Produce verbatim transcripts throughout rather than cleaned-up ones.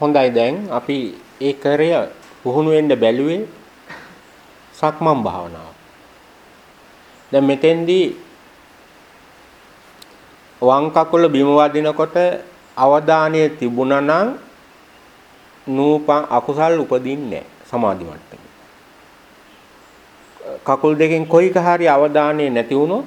හොඳයි දැන් අපි ඒ කරය පුහුණු වෙන්න බැලුවේ සක්මන් භාවනාව. දැන් මෙතෙන්දී වම් කකුල බිම වදිනකොට අවධානය තිබුණා නම් නූපන් අකුසල් උපදින්නේ නැහැ සමාධි මට්ටමේ. කකුල් දෙකෙන් කොයික හරි අවධානය නැති වුණොත්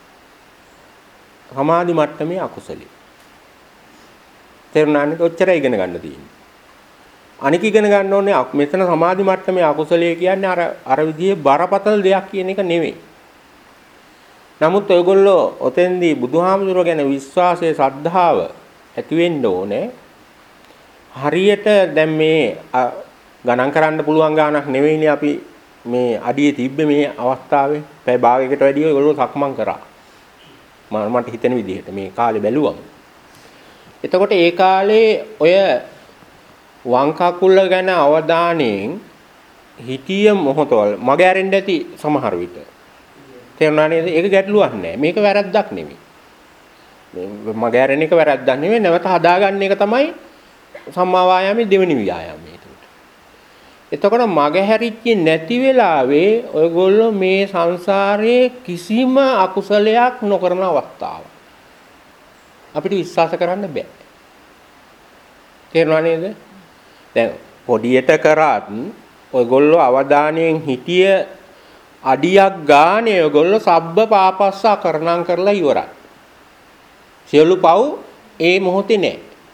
සමාධි මට්ටමේ අකුසලයි. තේරුණානේ? ඔච්චර ඉගෙන ගන්න තියෙන්නේ. අනික ඉගෙන ගන්න ඕනේ මෙතන සමාධි මට්ටමේ අකුසලයේ කියන්නේ අර අර විදිහේ බරපතල දෙයක් කියන එක නෙවෙයි. නමුත් ඔයගොල්ලෝ ඔතෙන්දී බුදුහාමුදුරුවෝ ගැන විශ්වාසය ශ්‍රද්ධාව ඇති වෙන්න ඕනේ. හරියට දැන් මේ ගණන් කරන්න පුළුවන් ගාණක් නෙවෙයිනේ අපි මේ අඩියේ තිබ්බේ මේ අවස්ථාවේ. පැය භාගයකට වැඩිය ඔයගොල්ලෝ සක්මන් කරා. මම මට හිතෙන විදිහට මේ කාලේ බැලුවම. එතකොට ඒ කාලේ ඔය වම් කකුල ගැන අවධානයෙන් හිතිය මොහොතවල මග ඇරෙන්න ඇති සමහර විට. තේරුණා නේද? ඒක ගැටලුවක් නෑ. මේක වැරද්දක් නෙමෙයි. මේ මග ඇරෙන එක වැරද්දක් නෙමෙයි. නැවත හදාගන්න එක තමයි සම්මා වායාමයේ දෙවෙනි ව්‍යායාමය. එතකොට මග හැරිච්ච නැති වෙලාවේ ඔයගොල්ලෝ මේ සංසාරයේ කිසිම අකුසලයක් නොකරන අවස්ථාව. අපිට විශ්වාස කරන්න බෑ. තේරුණා නේද? දැන් පොඩියට කරත් ඔයගොල්ලෝ අවධානයෙන් හිටිය අඩියක් ගානේ ඔයගොල්ලෝ සබ්බ පාපස්සා කරණම් කරලා ඉවරයි. සියලු පව් ඒ මොහොතේ නෑ.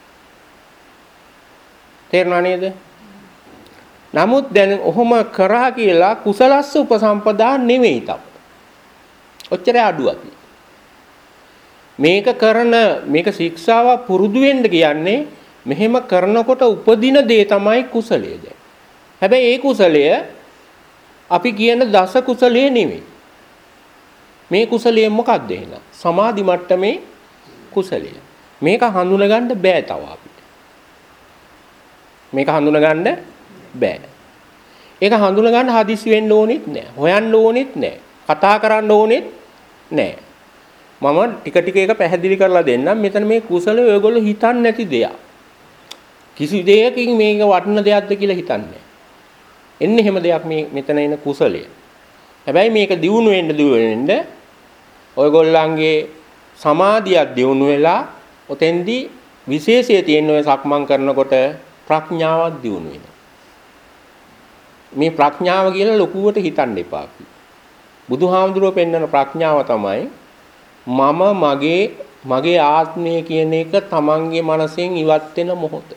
තේරුණා නේද? නමුත් දැන් ඔහොම කරා කියලා කුසලස්ස උපසම්පදා නෙවෙයි තව. ඔච්චර අඩුවක්. මේක කරන මේක ශික්ෂාව පුරුදු වෙන්න කියන්නේ මෙහෙම කරනකොට උපදින දේ තමයි කුසලය දැන්. හැබැයි ඒ කුසලය අපි කියන දස කුසලයේ නෙවෙයි. මේ කුසලයේ මොකක්ද එහෙනම්? සමාධි මට්ටමේ කුසලය. මේක හඳුනා ගන්න බෑ තව අපිට. මේක හඳුනා ගන්න බෑ. ඒක හඳුනා ගන්න හදිසි වෙන්න ඕනෙත් නෑ. හොයන්න ඕනෙත් නෑ. කතා කරන්න ඕනෙත් නෑ. මම ටික ටික ඒක පැහැදිලි කරලා දෙන්නම්. මෙතන මේ කුසලය ඔයගොල්ලෝ හිතන්නේ නැති දෙයක්. කිසි දෙයකින් මේක වටින දෙයක්ද කියලා හිතන්නේ නෑ. එන්නේ හැම දෙයක් මේ මෙතන එන කුසලය. හැබැයි මේක දියුණු වෙන්න දියුණු වෙන්න ඔයගොල්ලන්ගේ සමාධියක් දියුණු වෙලා ඔතෙන්දී විශේෂය තියෙන ඔය සක්මන් කරනකොට ප්‍රඥාවක් දියුණු වෙනවා. මේ ප්‍රඥාව කියලා ලොකුවට හිතන්න එපා අපි. බුදුහාමුදුරුවෝ පෙන්වන ප්‍රඥාව තමයි මම මගේ මගේ ආත්මය කියන එක තමන්ගේ මනසෙන් ඉවත් වෙන මොහොත.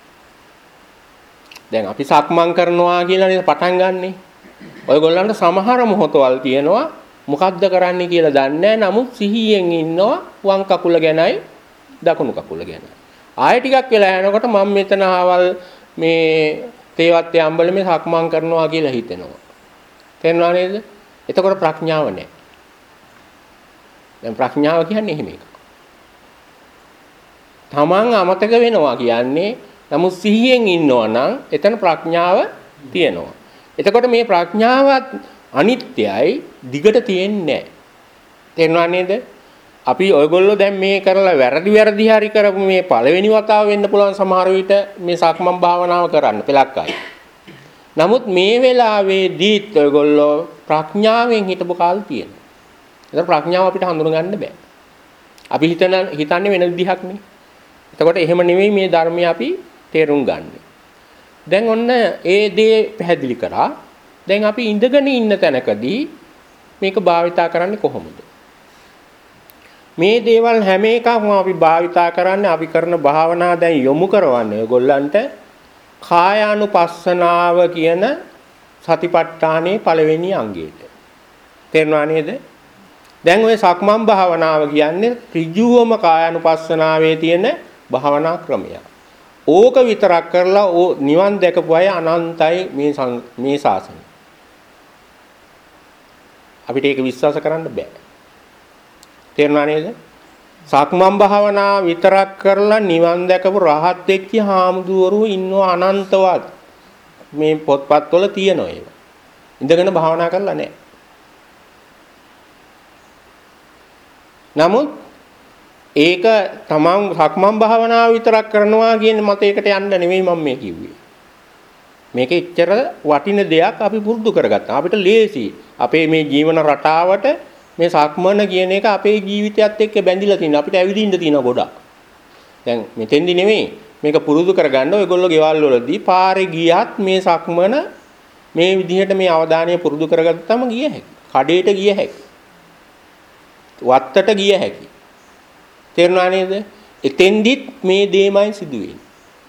දැන් අපි සක්මන් කරනවා කියලා නේද පටන් ගන්නෙ. ඔයගොල්ලන්ට සමහර මොහොතවල් තියෙනවා මොකද්ද කරන්න කියලා දන්නේ නැහැ. නමුත් සිහියෙන් ඉන්නවා වම් කකුල ගැනයි දකුණු කකුල ගැනයි. ආයෙ ටිකක් වෙලා යනකොට මම මෙතන ආවල් මේ තේවත් යම්බලමේ සක්මන් කරනවා කියලා හිතෙනවා. තේරුණා නේද? එතකොට ප්‍රඥාව නැහැ. දැන් ප්‍රඥාව කියන්නේ එහෙම එකක්. තමන් අමතක වෙනවා කියන්නේ නමුත් සිහියෙන් ඉන්නවා නම් එතන ප්‍රඥාව තියෙනවා. එතකොට මේ ප්‍රඥාවත් අනිත්‍යයි දිගට තියෙන්නේ නැහැ. තේරුණා නේද? අපි ඔයගොල්ලෝ දැන් මේ කරලා වැරදි වැරදි හරි කරපු මේ පළවෙනි වතාව වෙන්න පුළුවන් සමහර විට මේ සක්මන් භාවනාව කරන්න පළක් අය. නමුත් මේ වෙලාවේදීත් ඔයගොල්ලෝ ප්‍රඥාවෙන් හිටපු කාල තියෙනවා. ඒක ප්‍රඥාව අපිට හඳුනා ගන්න බෑ. අපි හිතන හිතන්නේ වෙන විදිහක් නේ. එතකොට එහෙම නෙවෙයි මේ ධර්මය අපි තේරුම් ගන්න. දැන් ඔන්න ඒ දේ පැහැදිලි කරා. දැන් අපි ඉඳගෙන ඉන්න තැනකදී මේක භාවිතා කරන්නේ කොහොමද? මේ දේවල් හැම එකක්ම අපි භාවිතා කරන්නේ අපි කරන භාවනා දැන් යොමු කරවන්නේ ඔයගොල්ලන්ට කායානුපස්සනාව කියන සතිපට්ඨානයේ පළවෙනි අංගයට. තේරුණා නේද? දැන් ওই සක්මන් භාවනාව කියන්නේ ඍජුවම කායානුපස්සනාවේ තියෙන භාවනා ක්‍රමයක්. ඕක විතරක් කරලා ඕ නිවන් දැකපු අය අනන්තයි මේ මේ ශාසනය. අපිට ඒක විශ්වාස කරන්න බෑ. තේරුණා නේද? සක්මන් භාවනා විතරක් කරලා නිවන් දැකපු රහත් වෙච්ච හාමුදුරුවෝ ඉන්නවා අනන්තවත්. මේ පොත්පත්වල තියෙනවා ඒවා. ඉඳගෙන භාවනා කරලා නැහැ. ඒක තමන් සක්මන් භාවනාව විතරක් කරනවා කියන මතයකට යන්න නෙමෙයි මම මේ කිව්වේ. මේක එච්චර වටින දෙයක් අපි පුරුදු කරගත්තා. අපිට ලේසි. අපේ මේ ජීවන රටාවට මේ සක්මන කියන එක අපේ ජීවිතයත් එක්ක බැඳිලා තියෙනවා. අපිට ඇවිදින්න තියෙනවා ගොඩක්. දැන් මෙතෙන්දි නෙමෙයි මේක පුරුදු කරගන්න ඔයගොල්ලෝ ගෙවල් වලදී පාරේ ගියත් මේ සක්මන මේ විදිහට මේ අවධානය පුරුදු කරගත්තාම ගිය හැකියි. කඩේට ගිය හැකියි. වත්තට ගිය හැකියි. තේරුණා නේද? එතෙන්දිත් මේ දෙයමයි සිදුවෙන්නේ.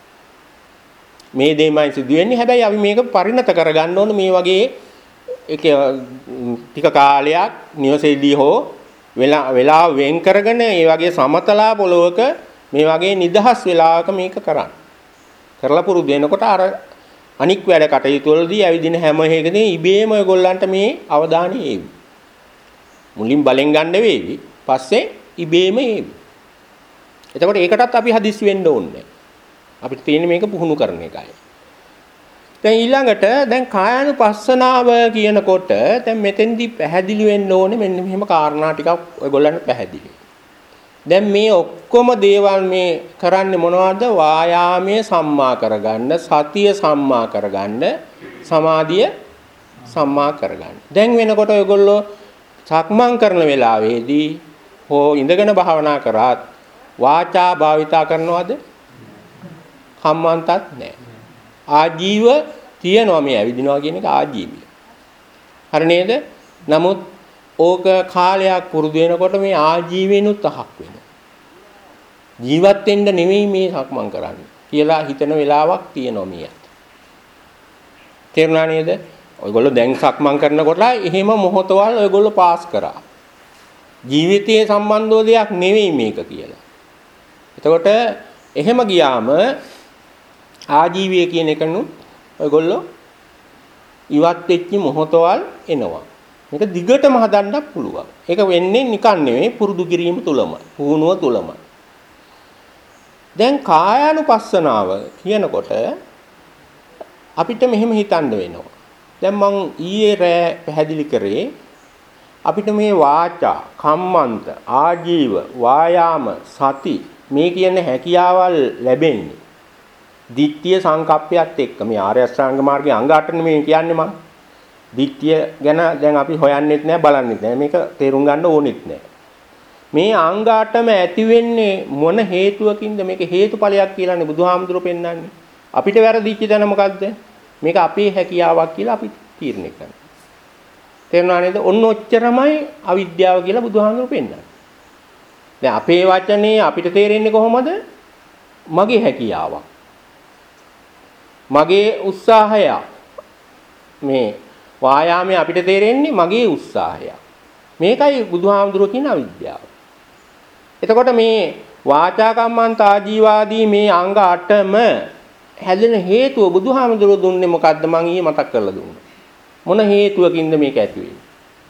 මේ දෙයමයි සිදුවෙන්නේ. හැබැයි අපි මේක පරිණත කරගන්න ඕන මේ වගේ එක ටික කාලයක් නිවසේදී හෝ වෙලා වෙලා වෙන් කරගෙන මේ වගේ සමතලා පොළොවක මේ වගේ නිදහස් වෙලාවක මේක කරන්න. කරලා පුරුදු වෙනකොට අර අනික් වැඩ කටයුතු වලදී ඇවිදින හැම එකකදී ඉබේම ඔයගොල්ලන්ට මේ අවධානය එවි. මුලින් බලෙන් ගන්න වෙවි. පස්සේ ඉබේම එවි. එතකොට ඒකටත් අපි හදිස්සි වෙන්න ඕනේ. අපිට තියෙන්නේ මේක පුහුණු කරන එකයි. දැන් ඊළඟට දැන් කායानुපස්සනාව කියනකොට දැන් මෙතෙන්දි පැහැදිලි වෙන්න ඕනේ මෙන්න මෙහෙම කාරණා ටිකක් ඔයගොල්ලන්ට පැහැදිලි. දැන් මේ ඔක්කොම දේවල් මේ කරන්නේ මොනවද? වායාමයේ සම්මා කරගන්න, සතිය සම්මා කරගන්න, සමාධිය සම්මා කරගන්න. දැන් වෙනකොට ඔයගොල්ලෝ සක්මන් කරන වෙලාවේදී හෝ ඉඳගෙන භාවනා කරාත් වාචා භාවිතා කරනවද? කම්මන්තත් නැහැ. ආජීව තියනවා මේ ඇවිදිනවා කියන එක ආජීවය. හරි නේද? නමුත් ඕක කාලයක් පුරුදු වෙනකොට මේ ආජීවෙනුත් අහක් වෙනවා. ජීවත් වෙන්න නෙමෙයි මේ සක්මන් කරන්නේ කියලා හිතන වෙලාවක් තියෙනවා මේත්. තේරුණා නේද? ඔයගොල්ලෝ දැන් සක්මන් කරනකොට එහෙම මොහොතවල් ඔයගොල්ලෝ පාස් කරා. ජීවිතයේ සම්බන්ධව දෙයක් නෙවෙයි මේක කියලා. එතකොට එහෙම ගියාම ආජීවය කියන එකනු ඔයගොල්ලෝ ඉවත් වෙච්ච මොහොතවල් එනවා. මේක දිගටම හදන්න පුළුවන්. ඒක වෙන්නේ නිකන් නෙවෙයි පුරුදු කිරීම තුලම, පුහුණුව තුලම. දැන් කායානුපස්සනාව කියනකොට අපිට මෙහෙම හිතන්න වෙනවා. දැන් මං ඊයේ රෑ පැහැදිලි කරේ අපිට මේ වාචා, කම්මන්ත, ආජීව, වායාම, සති මේ කියන හැකියාවල් ලැබෙන්නේ දිට්ඨිය සංකප්පයත් එක්ක. මේ ආර්ය අෂ්ටාංග මාර්ගයේ අංග අට නෙමෙයි කියන්නේ මං. දිට්ඨිය ගැන දැන් අපි හොයන්නෙත් නැහැ, බලන්නෙත් නැහැ. මේක තේරුම් ගන්න ඕනෙත් නැහැ. මේ අංග අටම ඇති වෙන්නේ මොන හේතුවකින්ද? මේක හේතුඵලයක් කියලානේ බුදුහාමුදුරුවෝ පෙන්නන්නේ. අපිට වැරදිච්ච තැන මොකද්ද? මේක අපේ හැකියාවක් කියලා අපි තීරණය කරනවා. තේරුණා නේද? ඔන්න ඔච්චරමයි අවිද්‍යාව කියලා බුදුහාමුදුරුවෝ පෙන්නන්නේ. දැන් අපේ වචනේ අපිට තේරෙන්නේ කොහොමද? මගේ හැකියාවක්. මගේ උත්සාහය. මේ වායාමයේ අපිට තේරෙන්නේ මගේ උත්සාහය. මේකයි බුදුහාමුදුරුවෝ කියන අවිද්‍යාව. එතකොට මේ වාචා කම්මන්ත ආජීවාදී මේ අංග අටම හැදෙන හේතුව බුදුහාමුදුරුවෝ දුන්නේ මොකද්ද? මම ඊයේ මතක් කරලා දුන්නා. මොන හේතුවකින්ද මේක ඇති වෙන්නේ?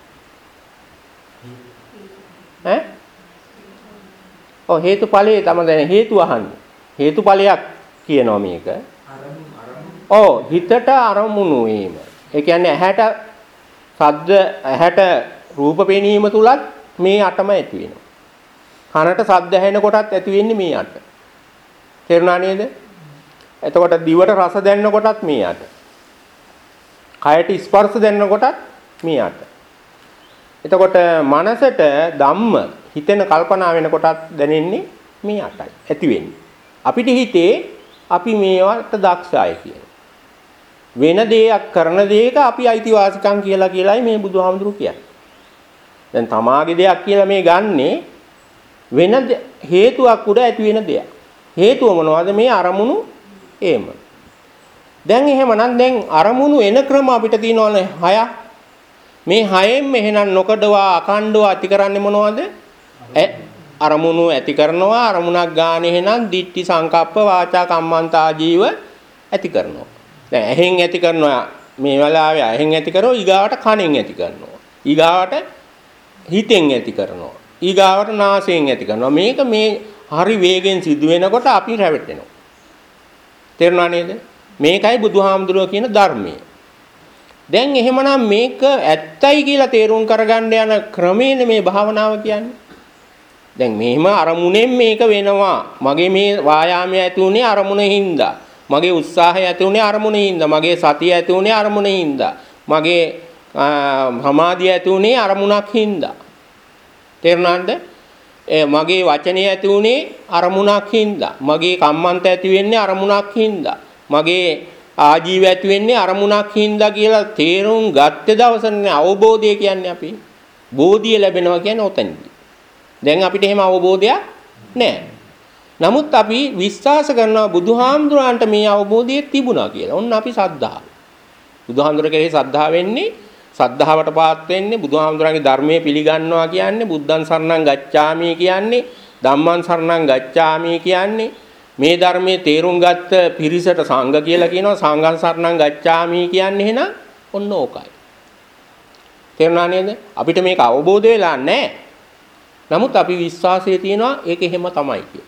ඈ? ඔව් හේතුඵලයේ තමයි දැන් හේතුව අහන්නේ. හේතුඵලයක් කියනවා මේක. ඔව් හිතට අරමුණු වීම. ඒ කියන්නේ ඇහැට ශබ්ද, ඇහැට රූප පෙනීම තුලත් මේ අටම ඇති වෙනවා. කනට ශබ්ද ඇහෙන කොටත් ඇති වෙන්නේ මේ අට. තේරුණා නේද? එතකොට දිවට රස දැනෙන කොටත් මේ අට. කයට ස්පර්ශ දැනෙන කොටත් මේ අට. එතකොට මනසට ධම්ම හිතෙන කල්පනා වෙන කොටත් දැනෙන්නේ මේ අටයි. ඇති වෙන්නේ. අපිට හිතේ අපි මේවට දක්ෂයි කියලා. වෙන දෙයක් කරන දෙයක අපි අයිතිවාසිකම් කියලා කියලායි මේ බුදුහාමුදුරු කියන්නේ. දැන් තමාගේ දෙයක් කියලා මේ ගන්නේ වෙන හේතුවක් උඩ ඇති වෙන දෙයක්. හේතුව මොනවද? මේ අරමුණු එහෙම. දැන් එහෙමනම් දැන් අරමුණු එන ක්‍රම අපිට තියෙනවනේ හයක්. මේ හයෙන් එහෙනම් නොකඩවා අකණ්ඩව ඇති කරන්නේ මොනවද? අරමුණු ඇති කරනවා. අරමුණක් ගන්න එහෙනම් දිට්ඨි සංකප්ප වාචා කම්මන්ත ආජීව ඇති කරනවා. දැන් ඇහෙන් ඇති කරනවා මේ වෙලාවේ ඇහෙන් ඇති කරෝ ඊගාවට කනෙන් ඇති කරනවා. ඊගාවට හිතෙන් ඇති කරනවා. ඊගාවට නාසයෙන් ඇති කරනවා. මේක මේ හරි වේගෙන් සිදු වෙනකොට අපි රැවටෙනවා. තේරුණා නේද? මේකයි බුදුහාමුදුරුවෝ කියන ධර්මය. දැන් එහෙමනම් මේක ඇත්තයි කියලා තේරුම් කරගන්න යන ක්‍රමේනේ මේ භාවනාව කියන්නේ. දැන් මෙහෙම අරමුණෙන් මේක වෙනවා. මගේ මේ වායාමය ඇති උනේ අරමුණෙන් හින්දා. මගේ උත්සාහය ඇති උනේ අරමුණෙන් හින්දා. මගේ සතිය ඇති උනේ අරමුණෙන් හින්දා. මගේ සමාධිය ඇති උනේ අරමුණක් හින්දා. තේරුණාද? ඒ මගේ වචනය ඇති උනේ අරමුණක් හින්දා. මගේ කම්මන්ත ඇති වෙන්නේ අරමුණක් හින්දා. මගේ ආජීව ඇති වෙන්නේ අරමුණක් හින්දා කියලා තේරුම් ගත්තේ දවසනේ අවබෝධය කියන්නේ අපි. බෝධිය ලැබෙනවා කියන්නේ ඔතනදී. දැන් අපිට එහෙම අවබෝධයක් නැහැ. නමුත් අපි විශ්වාස කරනවා බුදුහාමුදුරන්ට මේ අවබෝධය තිබුණා කියලා. ඔන්න අපි සද්ධා. බුදුහාමුදුර කෙරෙහි සද්ධා වෙන්නේ, සද්ධාවට පාත් වෙන්නේ, බුදුහාමුදුරන්ගේ ධර්මයේ පිළිගන්නවා කියන්නේ, බුද්ධං සරණං ගච්ඡාමි කියන්නේ, ධම්මං සරණං ගච්ඡාමි කියන්නේ, මේ ධර්මයේ තේරුම් ගත්ත පිරිසට සංඝ කියලා කියනවා, සංඝං සරණං ගච්ඡාමි කියන්නේ එහෙනම් ඔන්න ඕකයි. තේරුණා නේද? අපිට මේක අවබෝධ වෙලා නැහැ. නමුත් අපි විශ්වාසයේ තියනවා ඒක එහෙම තමයි කියලා.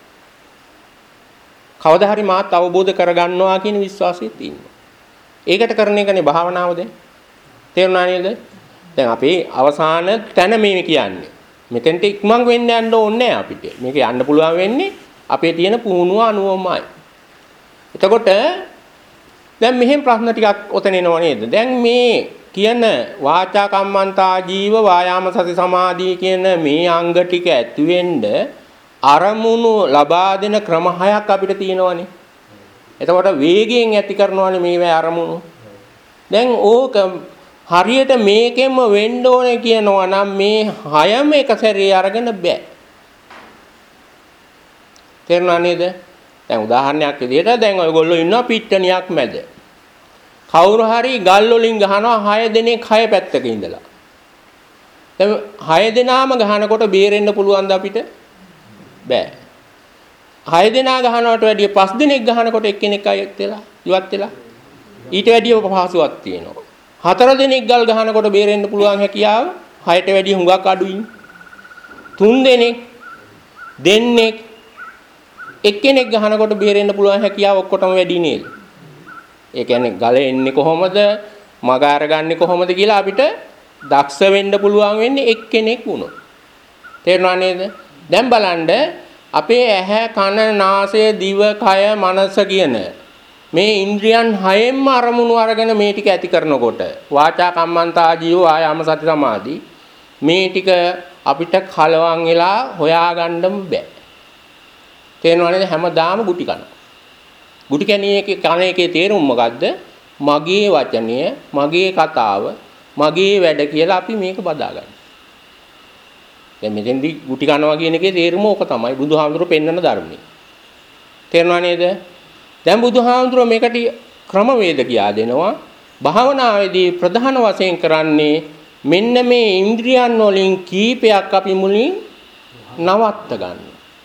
කවදා හරි මාත් අවබෝධ කරගන්නවා කියන විශ්වාසය තියෙනවා. ඒකට කරන එකනේ භාවනාව දැන්. තේරුණා නේද? දැන් අපි අවසාන තැන මේ කියන්නේ. මෙතෙන්ට ඉක්මන් වෙන්න යන්න ඕනේ නැහැ අපිට. මේක යන්න පුළුවන් වෙන්නේ අපේ තියෙන පුහුණුව අනුවමයි. එතකොට දැන් මෙහෙම ප්‍රශ්න ටිකක් ඔතන එනවා නේද? දැන් මේ කියන වාචා කම්මන්තා ජීව වායාම සති සමාධි කියන මේ අංග ටික ඇති වෙන්න අරමුණු ලබා දෙන ක්‍රම හයක් අපිට තියෙනවානේ. එතකොට වේගයෙන් ඇති කරනවානේ මේවා අරමුණු. දැන් ඕක හරියට මේකෙම වෙන්න ඕනේ කියනවා නම් මේ හයම එක සැරේ අරගෙන බෑ. තේරුණා නේද? දැන් උදාහරණයක් විදිහට දැන් ඔයගොල්ලෝ ඉන්නවා පිට්ටනියක් මැද. කවුරු හරි ගල් වලින් ගහනවා හය දෙනෙක් හය පැත්තක ඉඳලා. දැන් හය දෙනාම ගහනකොට බේරෙන්න පුළුවන්ද අපිට? බෑ. හය දෙනා ගහනවට වැඩිය පස් දෙනෙක් ගහනකොට එක්කෙනෙක් අයත් වෙලා ඉවත් වෙලා ඊට වැඩිය පහසුවක් තියෙනවා. හතර දෙනෙක් ගල් ගහනකොට බේරෙන්න පුළුවන් හැකියාව හයට වැඩිය හුඟක් අඩුයි. තුන් දෙනෙක් දෙන්නෙක් එක්කෙනෙක් ගහනකොට බේරෙන්න පුළුවන් හැකියාව ඔක්කොටම වැඩි නේද? ඒ කියන්නේ ගල එන්නේ කොහොමද? මග අරගන්නේ කොහොමද කියලා අපිට දක්ෂ වෙන්න පුළුවන් වෙන්නේ එක්කෙනෙක් වුණොත්. තේරුණා නේද? දැන් බලන්න අපේ ඇහැ කන නාසය දිව කය මනස කියන මේ ඉන්ද්‍රියන් හයෙන්ම අරමුණු අරගෙන මේ ටික ඇති කරනකොට වාචා කම්මන්තා ජීව ආයාම සති සමාධි මේ ටික අපිට කලවම් වෙලා හොයාගන්නම බෑ. තේරෙනව නේද? හැමදාම ගුටි කනවා. ගුටි කණේ කන එකේ තේරුම මොකද්ද? මගේ වචනය, මගේ කතාව, මගේ වැඩ කියලා අපි මේක බදාගන්නවා. දැන් මෙතෙන්දී ගුටි කනවා කියන එකේ තේරුම ඕක තමයි බුදුහාමුදුරුවෝ පෙන්වන ධර්මයේ. තේරෙනව නේද? දැන් බුදුහාමුදුරුවෝ මේකට ක්‍රමවේද කියා දෙනවා. භාවනාවේදී ප්‍රධාන වශයෙන් කරන්නේ මෙන්න මේ ඉන්ද්‍රියන් වලින් කීපයක් අපි මුලින් නවත්ත ගන්න.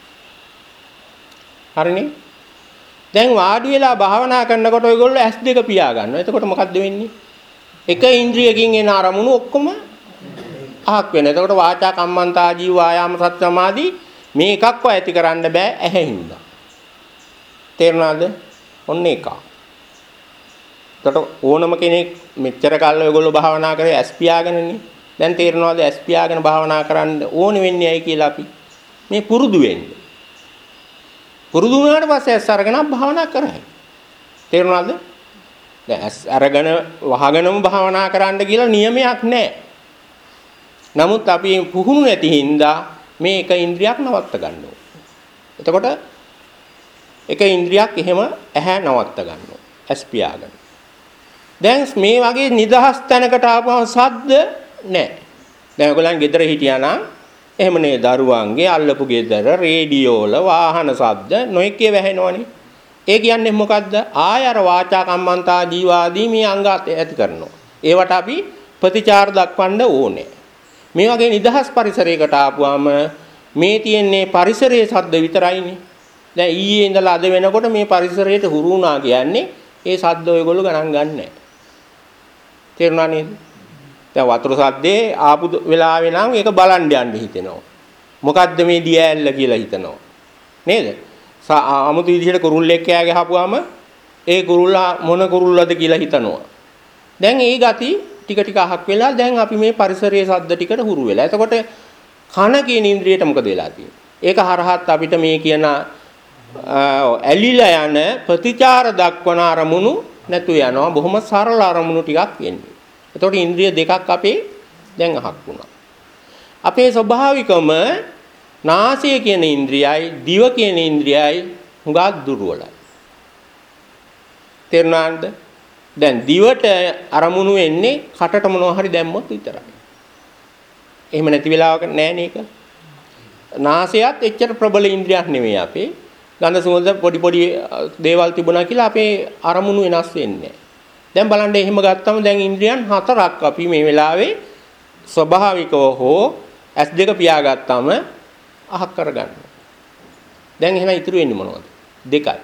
හරිනේ? දැන් වාඩි වෙලා භාවනා කරනකොට ඔයගොල්ලෝ ඇස් දෙක පියා ගන්නවා. එතකොට මොකද්ද වෙන්නේ? එක ඉන්ද්‍රියකින් එන අරමුණු ඔක්කොම අහක් වෙනවා. එතකොට වාචා කම්මන්තා ජීව ආයාම සති සමාධි මේ එකක්ව ඇති කරන්න බෑ ඇහෙින්ද. තේරුණාද? ඔන්න එක. එතකොට ඕනම කෙනෙක් මෙච්චර කාලෙ ඔයගොල්ලෝ භාවනා කරේ ඇස් පියාගෙනනේ. දැන් තේරෙනවද ඇස් පියාගෙන භාවනා කරන්න ඕනේ වෙන්නේ ඇයි කියලා අපි මේ පුරුදු වෙන්නේ. පුරුදු වුණාට පස්සේ ඇස් අරගෙන භාවනා කරයි. තේරුණාද? දැන් ඇස් අරගෙන වහගෙනම භාවනා කරන්න කියලා නියමයක් නැහැ. නමුත් අපි පුහුණු නැති හින්දා මේ එක ඉන්ද්‍රියක් නවත්ත ගන්න ඕනේ. එතකොට එක ඉන්ද්‍රියක් එහෙම ඇහැ නවත්ත ගන්න ඕනේ. ඇස් පියාගෙන. දැන් මේ වගේ නිදහස් තැනකට ආපුවම සද්ද නැහැ. දැන් ඔයගොල්ලන් ගෙදර හිටියා නම් එහෙම නේ දරුවන්ගේ අල්ලපු ගෙදර රේඩියෝ වල වාහන ශබ්ද නොඑකේ වැහෙනවනේ. ඒ කියන්නේ මොකද්ද? ආය අර වාචා කම්මන්තා ජීවාදී මේ අංග ඇති කරනවා. ඒවට අපි ප්‍රතිචාර දක්වන්න ඕනේ. මේ වගේ නිදහස් පරිසරයකට ආපුවාම මේ තියෙන්නේ පරිසරයේ ශබ්ද විතරයිනේ. දැන් ඊයේ ඉඳලා අද වෙනකොට මේ පරිසරයට හුරු වුණා කියන්නේ ඒ ශබ්ද ඔයගොල්ලෝ ගණන් ගන්නෑ. තේරුණා නේද? දැන් වතුර සද්දේ ආපු වෙලාවේ නම් ඒක බලන් යන්න හිතෙනවා. මොකද්ද මේ දිය ඇල්ල කියලා හිතනවා. නේද? අමුතු විදිහට කුරුල්ලෙක් කෑ ගහපුවාම ඒ කුරුල්ලා මොන කුරුල්ලද කියලා හිතනවා. දැන් ඒ ගති ටික ටික අහක් වෙලා දැන් අපි මේ පරිසරයේ ශබ්ද ටිකට හුරු වෙලා. එතකොට කන කියන ඉන්ද්‍රියට මොකද වෙලා තියෙන්නේ? ඒක හරහත් අපිට මේ කියන ඇලිලා යන ප්‍රතිචාර දක්වන අරමුණු නැතු යනවා. බොහොම සරල අරමුණු ටිකක් වෙන්නේ. එතකොට ඉන්ද්‍රිය දෙකක් අපේ දැන් අහක් වුණා. අපේ ස්වභාවිකම නාසය කියන ඉන්ද්‍රියයි දිව කියන ඉන්ද්‍රියයි හුඟක් දුර්වලයි. තේරුණාද? දැන් දිවට අරමුණු වෙන්නේ කටට මොනවා හරි දැම්මොත් විතරයි. එහෙම නැති වෙලාවක නෑ නේක. නාසයත් එච්චර ප්‍රබල ඉන්ද්‍රියක් නෙමෙයි අපේ. ගන්ධ සුවඳ පොඩි පොඩි දේවල් තිබුණා කියලා අපේ අරමුණු වෙනස් වෙන්නේ නෑ. දැන් බලන්න එහෙම ගත්තම දැන් ඉන්ද්‍රියන් හතරක් අපි මේ වෙලාවේ ස්වභාවිකව හෝ ඇස් දෙක පියාගත්තාම අහක් කරගන්නවා. දැන් එහෙනම් ඉතුරු වෙන්නේ මොනවද? දෙකයි.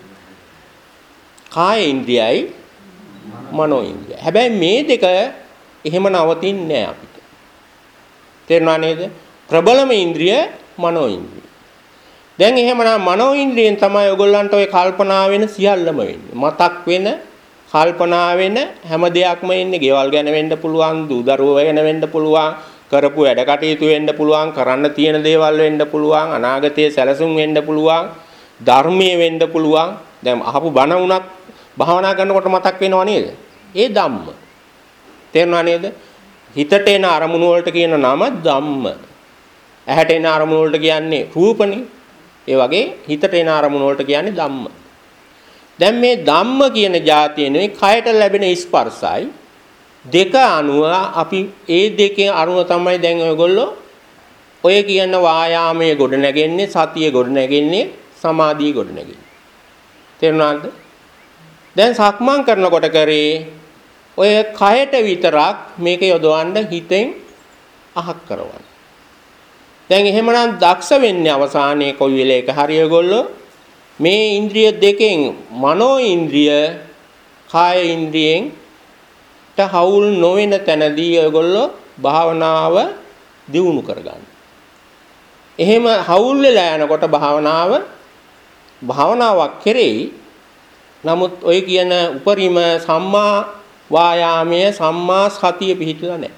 කාය ඉන්ද්‍රියයි මනෝ ඉන්ද්‍රියයි. හැබැයි මේ දෙක එහෙම නවතින්නේ නැහැ අපිට. තේරුණා නේද? ප්‍රබලම ඉන්ද්‍රිය මනෝ ඉන්ද්‍රිය. දැන් එහෙමනම් මනෝ ඉන්ද්‍රියෙන් තමයි ඔයගොල්ලන්ට ඔය කල්පනා වෙන සියල්ලම වෙන්නේ. මතක් වෙන, කල්පනා වෙන හැම දෙයක්ම එන්නේ. ගෙවල් ගැන වෙන්න පුළුවන්, දූ දරුවෝ ගැන වෙන්න පුළුවන්, කරපු වැඩ කටයුතු වෙන්න පුළුවන්, කරන්න තියෙන දේවල් වෙන්න පුළුවන්, අනාගතයේ සැලසුම් වෙන්න පුළුවන්, ධර්මයේ වෙන්න පුළුවන්. දැන් අහපු බණ උනත් භාවනා කරනකොට මතක් වෙනව නේද? ඒ ධම්ම. තේරුණා නේද? හිතට එන අරමුණු වලට කියන නම ධම්ම. ඇහැට එන අරමුණු වලට කියන්නේ රූපනේ. ඒ වගේ හිතට එන අරමුණු වලට කියන්නේ ධම්ම. දැන් මේ ධම්ම කියන જાතිය නෙවෙයි කයට ලැබෙන ස්පර්ශයි දෙක අනුව අපි ඒ දෙකේ අනුව තමයි දැන් ඔයගොල්ලෝ ඔය කියන වායාමයේ ගොඩ නැගෙන්නේ, සතිය ගොඩ නැගෙන්නේ, සමාධිය ගොඩ නැගෙන්නේ. තේරුණාද? දැන් සක්මන් කරනකොට කරේ ඔය කයට විතරක් මේක යොදවන්න හිතෙන් අහක් කරවන්න. දැන් එහෙමනම් දක්ෂ වෙන්නේ අවසානයේ කොයි වෙලේක හරි ඔයගොල්ලෝ මේ ඉන්ද්‍රිය දෙකෙන් මනෝ ඉන්ද්‍රිය කාය ඉන්ද්‍රියෙන් ට හවුල් නොවන තැනදී ඔයගොල්ලෝ භාවනාව දියුණු කරගන්න. එහෙම හවුල් වෙලා යනකොට භාවනාව භාවනාවක් කෙරෙහි නමුත් ඔය කියන උපරිම සම්මා වායාමයේ සම්මා සතිය පිහිටලා නැහැ.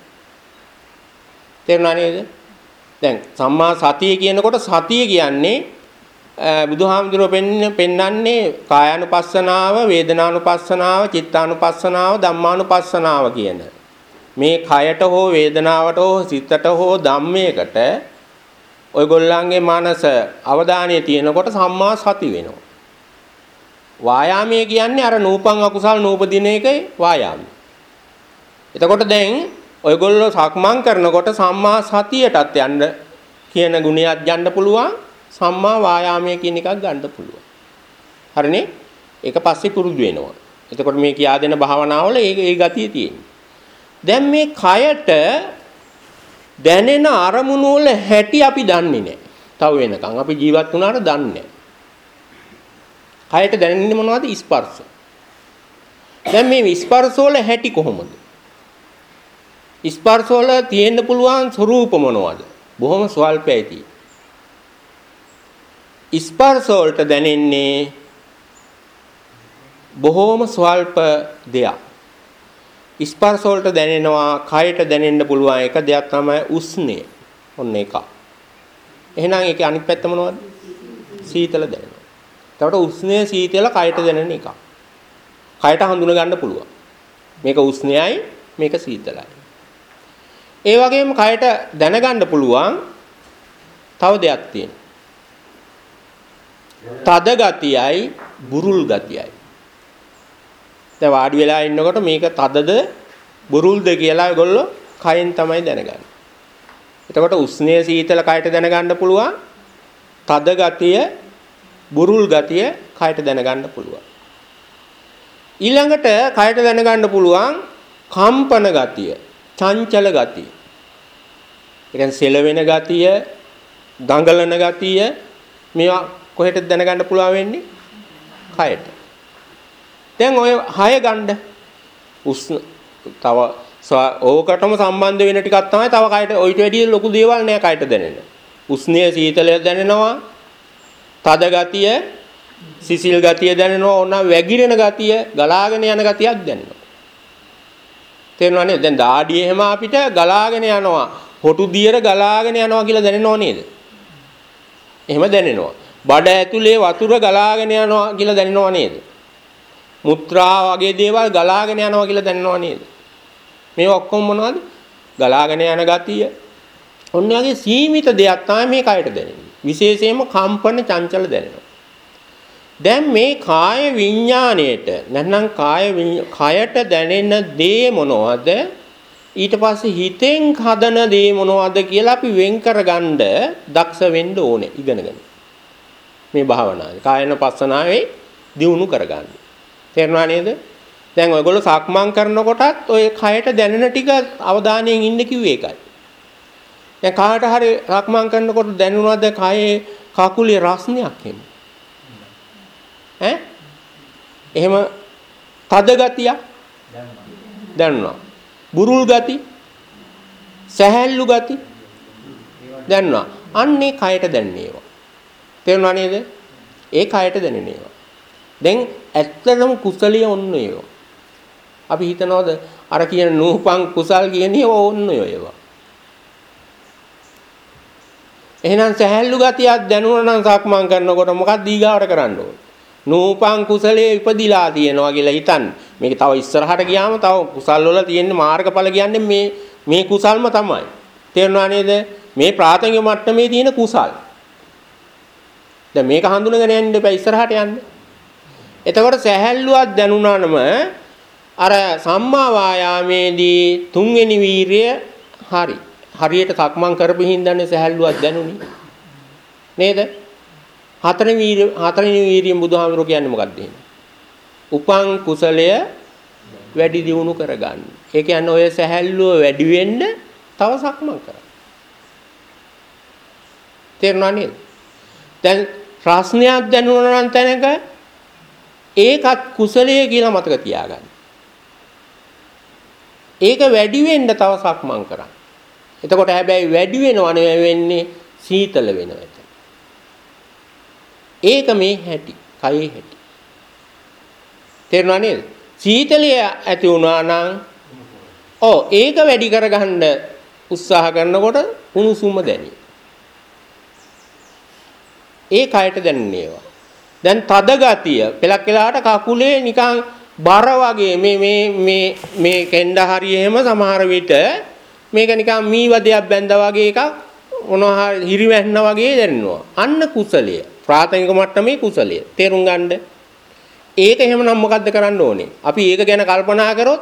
තේරුණා නේද? දැන් සම්මා සතිය කියනකොට සතිය කියන්නේ බුදුහාමුදුරුවෝ පෙන්න පෙන්නන්නේ කායානුපස්සනාව, වේදනානුපස්සනාව, චිත්තානුපස්සනාව, ධම්මානුපස්සනාව කියන මේ කයට හෝ වේදනාවට හෝ සිතට හෝ ධම්මයකට ඔයගොල්ලන්ගේ මනස අවධානය තියෙනකොට සම්මා සති වෙනවා. වායාමයේ කියන්නේ අර නූපන් අකුසල් නූපදින එකේ වායාමය. එතකොට දැන් ඔයගොල්ලෝ සක්මන් කරනකොට සම්මා සතියටත් යන්න කියන ගුණයක් ගන්න පුළුවන්. සම්මා වායාමයේ කියන එකක් ගන්න පුළුවන්. හරිනේ? ඒක පස්සේ පුරුදු වෙනවා. එතකොට මේ කියා දෙන භාවනාවල ඒ ඒ ගතිය තියෙනවා. දැන් මේ කයට දැනෙන අරමුණු වල හැටි අපි දන්නේ නැහැ. තව වෙනකන් අපි ජීවත් වුණාට දන්නේ නැහැ. කයට දැනෙන්නේ මොනවද? ස්පර්ශ. දැන් මේ ස්පර්ශ වල හැටි කොහොමද? ස්පර්ශ වල තියෙන්න පුළුවන් ස්වરૂප මොනවද? බොහොම ස්වල්පයි තියෙන්නේ. ස්පර්ශ වලට දැනෙන්නේ බොහෝම ස්වල්ප දෙයක්. ස්පර්ශ වලට දැනෙනවා කයට දැනෙන්න පුළුවන් එක දෙයක් තමයි උස්නේ. ඔන්න එක. එහෙනම් ඒකේ අනිත් පැත්ත මොනවද? සීතල දැනෙනවා. එතකොට උස්නේ සීතල කයට දැනෙන එක. කයට හඳුන ගන්න පුළුවන්. මේක උස්නේයි මේක සීතලයි. ඒ වගේම කයට දැනගන්න පුළුවන් තව දෙයක් තියෙනවා. තද ගතියයි බුරුල් ගතියයි. දැන් වාඩි වෙලා ඉන්නකොට මේක තදද බුරුල්ද කියලා ඒගොල්ලෝ කයෙන් තමයි දැනගන්නේ. එතකොට උස්නේ සීතල කයට දැනගන්න පුළුවන්. තද ගතිය බුරුල් ගතිය කයට දැනගන්න පුළුවන්. ඊළඟට කයට දැනගන්න පුළුවන් කම්පන ගතිය, චංචල ගතිය. ඒ කියන්නේ සෙලවෙන ගතිය, දඟලන ගතිය මේවා කොහෙටද දැනගන්න පුළුවන් වෙන්නේ? කයට. දැන් ඔය හය ගන්න උස්න තව ඕකටම සම්බන්ධ වෙන ටිකක් තමයි තව කයට ඔයිට වැඩිය ලොකු දේවල් නෑ කයට දැනෙන. උස්නේ සීතලය දැනෙනවා, තද ගතිය, සිසිල් ගතිය දැනෙනවා, ඕන වැగిරෙන ගතිය, ගලාගෙන යන ගතියක් දැනෙනවා. තේරෙනවනේ? දැන් දාඩිය එහෙම අපිට ගලාගෙන යනවා, හොටු දියර ගලාගෙන යනවා කියලා දැනෙනව නේද? එහෙම දැනෙනවා. බඩ ඇතුලේ වතුර ගලාගෙන යනවා කියලා දැනෙනව නේද? මුත්‍රා වගේ දේවල් ගලාගෙන යනවා කියලා දැනෙනව නේද? මේ ඔක්කොම මොනවද? ගලාගෙන යන ගතිය. ඔන්න වගේ සීමිත දෙයක් තමයි මේ කයට දැනෙන්නේ. විශේෂයෙන්ම කම්පන චංචල දැනෙනවා. දැන් මේ කාය විඥාණයට නැත්නම් කාය කයට දැනෙන දේ මොනවද? ඊට පස්සේ හිතෙන් හදන දේ මොනවද කියලා අපි වෙන් කරගන්න දක්ෂ වෙන්න ඕනේ ඉගෙනගෙන. මේ භාවනාවේ කායන පස්සනාවේ දියුණු කරගන්න. තේරුණා නේද? දැන් ඔයගොල්ලෝ සක්මන් කරනකොටත් ඔය කයට දැනෙන ටික අවධානයෙන් ඉන්න කිව්වේ ඒකයි. දැන් කාට හරි සක්මන් කරනකොට දැනුණාද කයේ කකුලේ රස්නයක් එහෙම? ඈ? එහෙම තද ගතියක් දැනුණා. බුරුල් ගති, සැහැල්ලු ගති දැනුණා. අන්නේ කයට දැනෙනවා. තේරුණා නේද? ඒ කයට දැනෙනවා. දැන් ඇත්තටම කුසලිය ඔන්න ඒවා. අපි හිතනවාද අර කියන නූපං කුසල් කියන්නේ ඕන්න ඒවා. එහෙනම් සැහැල්ලු ගතියක් දැනුණා නම් සක්මන් කරනකොට මොකක්ද ඊගාවට කරන්න ඕනේ? නූපං කුසලයේ ඉපදිලා තියෙනවා කියලා හිතන්න. මේක තව ඉස්සරහට ගියාම තව කුසල් වල තියෙන මාර්ගඵල කියන්නේ මේ මේ කුසල්ම තමයි. තේරුණා නේද? මේ ප්‍රාථමික මට්ටමේ තියෙන කුසල්. දැන් මේක හඳුනගෙන යන්න එපා ඉස්සරහට යන්න. එතකොට සැහැල්ලුවක් දැනුණානම අර සම්මා වායාමේදී තුන්වෙනි වීරිය හරි. හරියට සක්මන් කරපු හින්දානේ සැහැල්ලුවක් දැනුනි. නේද? හතරවෙනි වීරිය හතරවෙනි වීරියෙන් බුදුහාමුදුරුවෝ කියන්නේ මොකක්ද එහෙනම්? උපං කුසලය වැඩි දියුණු කරගන්න. ඒ කියන්නේ ඔය සැහැල්ලුව වැඩි වෙන්න තව සක්මන් කරන්න. තේරුණා නේද? දැන් රස්නයක් දැනුණා නම් තැනක ඒකත් කුසලයේ කියලා මතක තියාගන්න. ඒක වැඩි වෙන්න තව සක්මන් කරන්න. එතකොට හැබැයි වැඩි වෙනව නෙවෙයි වෙන්නේ සීතල වෙනවා. ඒක මේ හැටි, කයේ හැටි. තේරුණා නේද? සීතලය ඇති වුණා නම් ඔව් ඒක වැඩි කරගන්න උත්සාහ කරනකොට උණුසුම දැනේ. ඒ කයට දැනෙනවා. දැන් තද ගතිය පෙලක් වෙලාවට කකුලේ නිකන් බර වගේ මේ මේ මේ මේ කෙන්ඩ හරිය එහෙම සමහර විට මේක නිකන් මී වදයක් බැඳා වගේ එකක් මොනවා හිරිවැන්න වගේ දැනෙනවා. අන්න කුසලය. ප්‍රාථමික මට්ටමේ කුසලය. තේරුම් ගන්න. ඒක එහෙමනම් මොකද්ද කරන්න ඕනේ? අපි ඒක ගැන කල්පනා කරොත්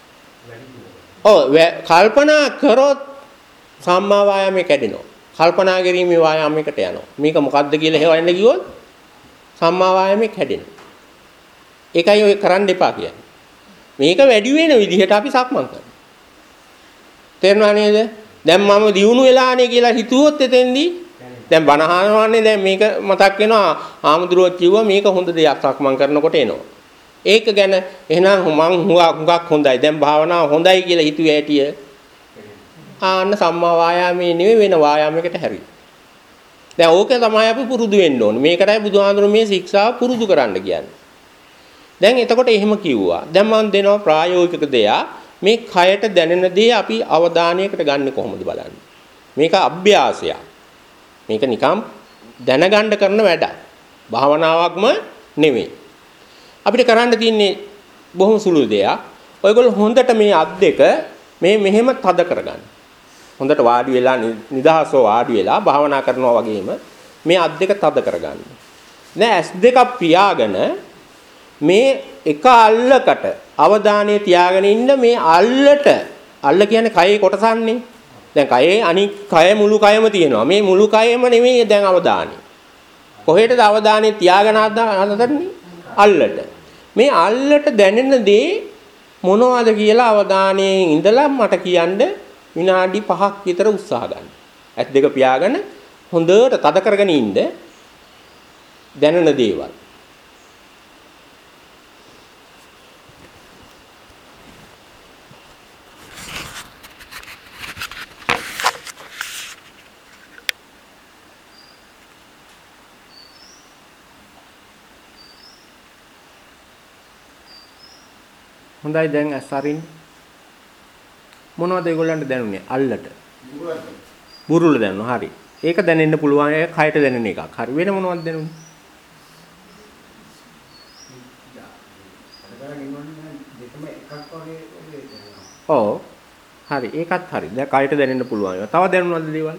ඔව් කල්පනා කරොත් සම්මා වායාමයේ කැඩෙනවා. කල්පනා කිරීමේ වායාමයකට යනවා. මේක මොකද්ද කියලා හොයන්න ගියොත් සම්මා වායාමයේ කැඩෙනවා. ඒකයි ඔය කරන්න එපා කියන්නේ. මේක වැඩි වෙන විදිහට අපි සක්මන් කරනවා. තේරුණා නේද? දැන් මම දියුණු වෙලානේ කියලා හිතුවොත් එතෙන්දී දැන් බනහනවන්නේ දැන් මේක මතක් වෙනවා. ආමුදුරුවෝ කිව්වා මේක හොඳ දෙයක් සක්මන් කරනකොට එනවා. ඒක ගැන එහෙනම් මං හුඟක් හොඳයි. දැන් භාවනාව හොඳයි කියලා හිතුවේ ඇටිය. ආන්න සම්මා වායාමයේ නෙවෙයි වෙන වායාමයකට හැරි. දැන් ඕක තමයි අපි පුරුදු වෙන්න ඕනේ. මේකටයි බුදුහාඳුරු මේ ශික්ෂාව පුරුදු කරන්න කියන්නේ. දැන් එතකොට එහෙම කිව්වා. දැන් මම දෙනවා ප්‍රායෝගික දෙයක්. මේ කයට දැනෙන දේ අපි අවධානයකට ගන්න කොහොමද බලන්න. මේක අභ්‍යාසයක්. මේක නිකම් දැනගන්න කරන වැඩක්. භාවනාවක්ම නෙවෙයි. අපිට කරන්න තියෙන්නේ බොහොම සුළු දෙයක්. ඔයගොල්ලෝ හොඳට මේ අත් දෙක මේ මෙහෙම තද කරගන්න. හොඳට වාඩි වෙලා නිදහසව වාඩි වෙලා භාවනා කරනවා වගේම මේ අත් දෙක තද කරගන්න. දැන් ඇස් දෙක පියාගෙන මේ එක අල්ලකට අවධානය තියාගෙන ඉන්න මේ අල්ලට අල්ල කියන්නේ කයේ කොටසන්නේ. දැන් කයේ අනික් කය මුළු කයම තියෙනවා. මේ මුළු කයම නෙමෙයි දැන් අවධානය. කොහෙටද අවධානය තියාගෙන හදන්නේ? අල්ලට. මේ අල්ලට දැනෙන දේ මොනවද කියලා අවධානයෙන් ඉඳලා මට කියන්න විනාඩි පහක් විතර උත්සාහ ගන්න. ඇස් දෙක පියාගෙන හොඳට තද කරගෙන ඉන්න දැනෙන දේවල්. හොඳයි දැන් ඇස් අරින්න. මොනවද ඒගොල්ලන්ට දැනුනේ? අල්ලට. බුරුල දැනුණා. හරි. ඒක දැනෙන්න පුළුවන්. ඒක කයට දැනෙන එකක්. හරි වෙන මොනවද දැනුනේ? ඔව්. හරි. ඒකත් හරි. දැන් කයට දැනෙන්න පුළුවන්. තව දැනුණාද දේවල්?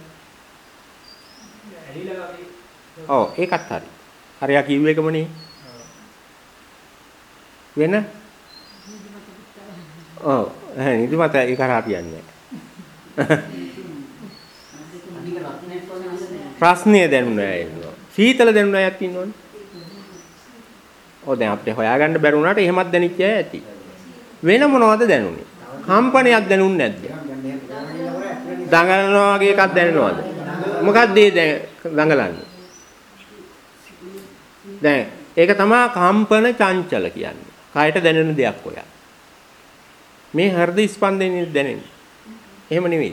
ඇහිලා වගේ. ඔව් ඒකත් හරි. හරියා කිව්ව එකමනේ. වෙන? ඔව්. එහෙනම් නිදිමත ඒක හරියන්නේ නැහැ. ප්‍රශ්නය දැනුණා ඉන්නවා. සීතල දැනුණා අයත් ඉන්නවනේ. ඔව් දැන් අපිට හොයාගන්න බැරි වුණාට එහෙමත් දැනෙච්ච අය ඇති. වෙන මොනවද දැනුනේ? කම්පනයක් දැනුන්නේ නැද්ද? දඟලනවා වගේ එකක් දැනෙනවද? මොකක්ද මේ දැන් දඟලන්නේ? දැන් ඒක තමයි කම්පන චංචල කියන්නේ. කායට දැනෙන දෙයක් ඔය. මේ හෘද ස්පන්දනේ දැනෙන්නේ. එහෙම නෙවෙයි.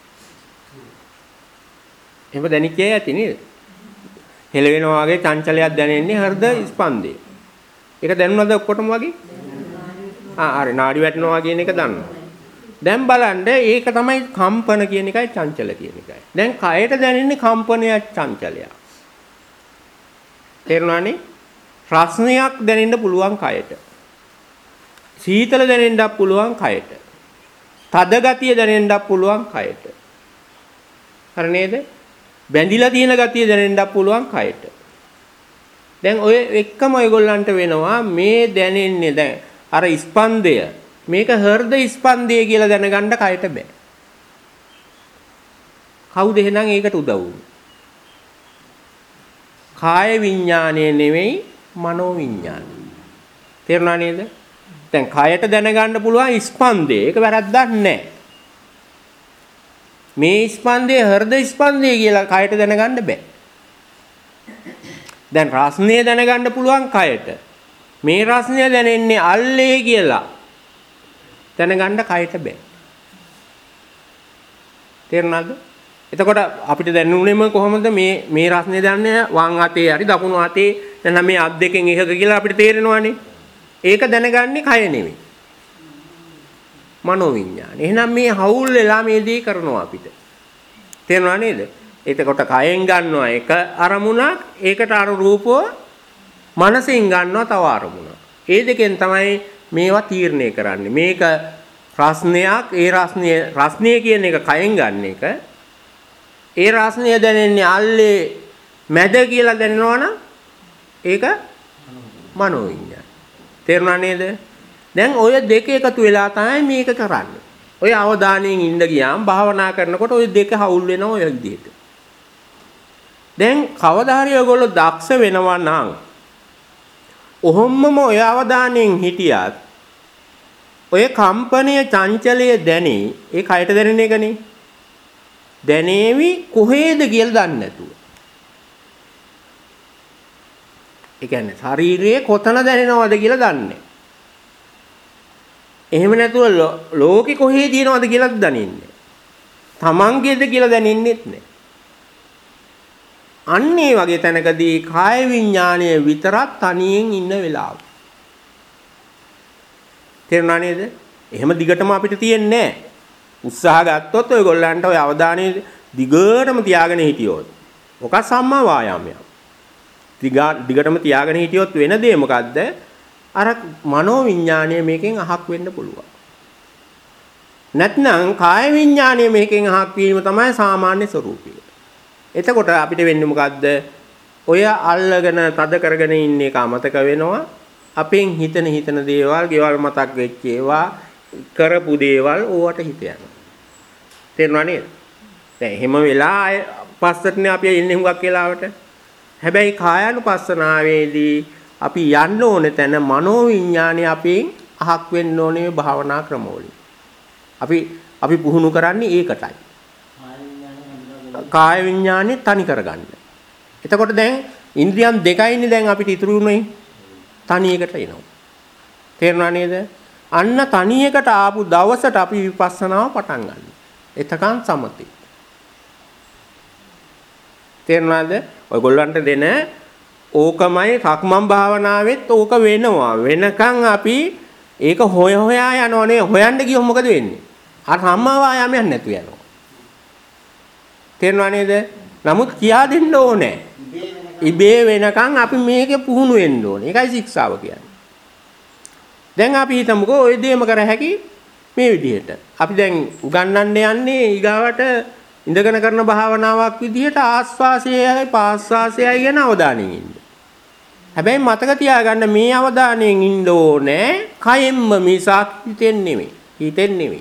එහෙම දැනෙච්ච අය ඇති නේද? හෙලවෙනවා වගේ චංචලයක් දැනෙන්නේ හෘද ස්පන්දේ. ඒක දැනුණාද ඔක්කොටම වගේ? ආ හරි නාඩි වැටෙනවා කියන එක දන්නවා. දැන් බලන්න ඒක තමයි කම්පන කියන එකයි චංචල කියන එකයි. දැන් කයට දැනෙන්නේ කම්පනයක් චංචලයක්. තේරුණානේ? රස්නයක් දැනෙන්න පුළුවන් කයට. සීතල දැනෙන්නත් පුළුවන් කයට. තද ගතිය දැනෙන්නත් පුළුවන් කයට. හරි නේද? බැඳිලා තියෙන ගතිය දැනෙන්නත් පුළුවන් කයට. දැන් ඔය එක්කම ඔයගොල්ලන්ට වෙනවා මේ දැනෙන්නේ දැන් අර ස්පන්දය මේක හෘද ස්පන්දය කියලා දැනගන්න කයට බෑ. කවුද එහෙනම් ඒකට උදව් වුනේ? කාය විඥානය නෙවෙයි මනෝ විඥානය. තේරුණා නේද? දැන් කයට දැනගන්න පුළුවන් ස්පන්දය. ඒක වැරද්දක් නැහැ. මේ ස්පන්දය හෘද ස්පන්දය කියලා කයට දැනගන්න බෑ. දැන් රසණය දැනගන්න පුළුවන් කයට. මේ රසණය දැනෙන්නේ අල්ලේ කියලා දැනගන්න කයට බෑ. තේරුණාද? එතකොට අපිට දැනුනේම කොහොමද මේ මේ රසණය දැනන්නේ වම් අතේ හරි දකුණු අතේ නැත්නම් මේ අත් දෙකෙන් එකක කියලා අපිට තේරෙනවානේ. ඒක දැනගන්නේ කය නෙවෙයි. මනෝ විඥාන. එහෙනම් මේ හවුල් වෙලා මේ දේ කරනවා අපිට. තේරුණා නේද? එතකොට කයෙන් ගන්නවා එක අරමුණක් ඒකට අර රූපෝ මනසෙන් ගන්නවා තව අරමුණක්. ඒ දෙකෙන් තමයි මේවා තීරණය කරන්නේ. මේක රස්නයක් ඒ රස්නය රස්නය කියන එක කයෙන් ගන්න එක. ඒ රස්නය දැනෙන්නේ අල්ලේ මැද කියලා දැනනවනම් ඒක මනෝ විඥාන. තේරුණා නේද? දැන් ඔය දෙක එකතු වෙලා තමයි මේක කරන්නේ. ඔය අවධානයෙන් ඉන්න ගියාම භාවනා කරනකොට ඔය දෙක හවුල් වෙනවා ඔය විදිහට. දැන් කවදා හරි ඔයගොල්ලෝ දක්ෂ වෙනවා නම් ඔහොම්මම ඔය අවධානයෙන් හිටියත් ඔය කම්පනය චංචලය දැනේ ඒ කයට දැනෙන එකනේ. දැනේවි කොහේද කියලා දන්නේ නැතුව. ඒ කියන්නේ ශරීරයේ කොතන දැනෙනවද කියලා දන්නේ. එහෙම නැතුව ලෝකෙ කොහේ තියෙනවද කියලා දනින්නේ. තමන්ගේද කියලා දැනෙන්නෙත් නැහැ. අන්න ඒ වගේ තැනකදී කාය විඥාණය විතරක් තනියෙන් ඉන්න වෙලාව. තේරුණා නේද? එහෙම දිගටම අපිට තියෙන්නේ නැහැ. උත්සාහ ගත්තොත් ඔයගොල්ලන්ට ඔය අවධානය දිගටම තියාගෙන හිටියොත් ඔක සම්මා වායාමයක්. දිගටම තියාගෙන හිටියොත් වෙන දේ මොකද්ද? අර මනෝ විඥාණය මේකෙන් අහක් වෙන්න පුළුවන්. නැත්නම් කාය විඥාණය මේකෙන් අහක් වීම තමයි සාමාන්‍ය ස්වરૂපය. එතකොට අපිට වෙන්නේ මොකද්ද? ඔය අල්ලගෙන තද කරගෙන ඉන්න එක අමතක වෙනවා. අපෙන් හිතන හිතන දේවල්, ගෙවල් මතක් වෙච්ච ඒවා, කරපු දේවල් ඕවට හිත යනවා. තේරුණා නේද? දැන් එහෙම වෙලා ආය පස්සටනේ අපි ඉන්නේ හුඟක් වෙලාවට. හැබැයි කායानुපස්සනාවේදී අපි යන්න ඕනේ තැන මනෝ විඥානය අපෙන් අහක් වෙන්න ඕනේ භාවනා ක්‍රමවලින්. අපි අපි පුහුණු කරන්නේ ඒකටයි. කාය විඥානේ තනි කරගන්න. එතකොට දැන් ඉන්ද්‍රියන් දෙකයිනේ දැන් අපිට ඉතුරු වෙන්නේ. තනියකට එනවා. තේරුණා නේද? අන්න තනියකට ආපු දවසට අපි විපස්සනාව පටන් ගන්නවා. එතකන් සමතේ. තේරුණාද? ඔයගොල්ලන්ට දෙන ඕකමයි සක්මන් භාවනාවෙත් ඕක වෙනවා. වෙනකන් අපි ඒක හොය හොයා යනවනේ. හොයන්න ගියොත් මොකද වෙන්නේ? අර සම්මා වායාමයක් නැතු යනවා. තේරුණා නේද? නමුත් කියා දෙන්න ඕනේ. ඉබේ වෙනකන් අපි මේකේ පුහුණු වෙන්න ඕනේ. ඒකයි ශික්ෂාව කියන්නේ. දැන් අපි හිතමුකෝ ওই දෙයම කර හැකි මේ විදිහට. අපි දැන් උගන්වන්න යන්නේ ඊගාවට ඉඳගෙන කරන භාවනාවක් විදිහට ආස්වාසයයි පාස්වාසයයි ගැන අවධානයෙන් ඉන්න. හැබැයි මතක තියාගන්න මේ අවධානයෙන් ඉන්න ඕනේ කයෙන්ම මිසක් හිතෙන් නෙමෙයි. හිතෙන් නෙමෙයි.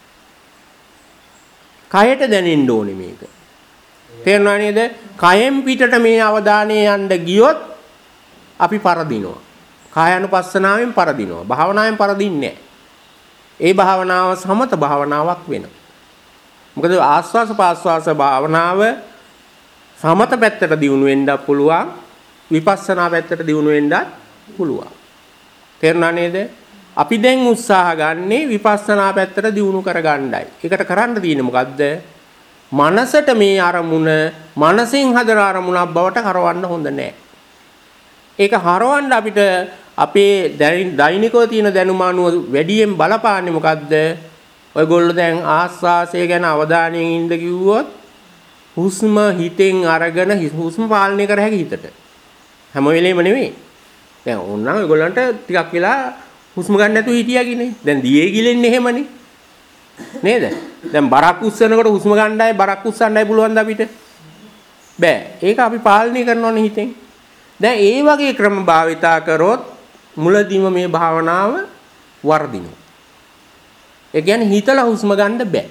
කයට දැනෙන්න ඕනේ මේක. තේරුණා නේද? කයෙන් පිටට මේ අවධානය යන්න ගියොත් අපි පරදිනවා. කායानुපස්සනාවෙන් පරදිනවා. භාවනාවෙන් පරදින්නේ නැහැ. ඒ භාවනාව සමත භාවනාවක් වෙනවා. මොකද ආස්වාස පාස්වාස භාවනාව සමත පැත්තට දියුණු වෙන්නත් පුළුවන්. විපස්සනා පැත්තට දියුණු වෙන්නත් පුළුවන්. තේරුණා නේද? අපි දැන් උත්සාහ ගන්නේ විපස්සනා පැත්තට දියුණු කරගන්නයි. ඒකට කරන්න තියෙන්නේ මොකද්ද? මනසට මේ අරමුණ මනසෙන් හදන අරමුණක් බවට කරවන්න හොඳ නැහැ. ඒක හරවන්න අපිට අපේ දෛනිකව තියෙන දැනුම අනුව වැඩියෙන් බලපාන්නේ මොකද්ද? ඔයගොල්ලෝ දැන් ආස්වාසය ගැන අවධානයෙන් ඉන්න කිව්වොත් හුස්ම හිතෙන් අරගෙන හුස්ම පාලනය කර හැකි හිතට. හැම වෙලේම නෙවෙයි. දැන් ඕනනම් ඔයගොල්ලන්ට ටිකක් වෙලා හුස්ම ගන්න නැතුව හිටියාගිනේ. දැන් දියේ ගිලෙන්නේ එහෙමනේ. නේද? දැන් බරක් උස්සනකොට හුස්ම ගන්නයි බරක් උස්සන්නයි පුළුවන් ද අපිට? බෑ. ඒක අපි පාලනය කරනවනේ හිතෙන්. දැන් ඒ වගේ ක්‍රම භාවිතා කරොත් මුලදීම මේ භාවනාව වර්ධිනවා. ඒ කියන්නේ හිතලා හුස්ම ගන්න බෑ.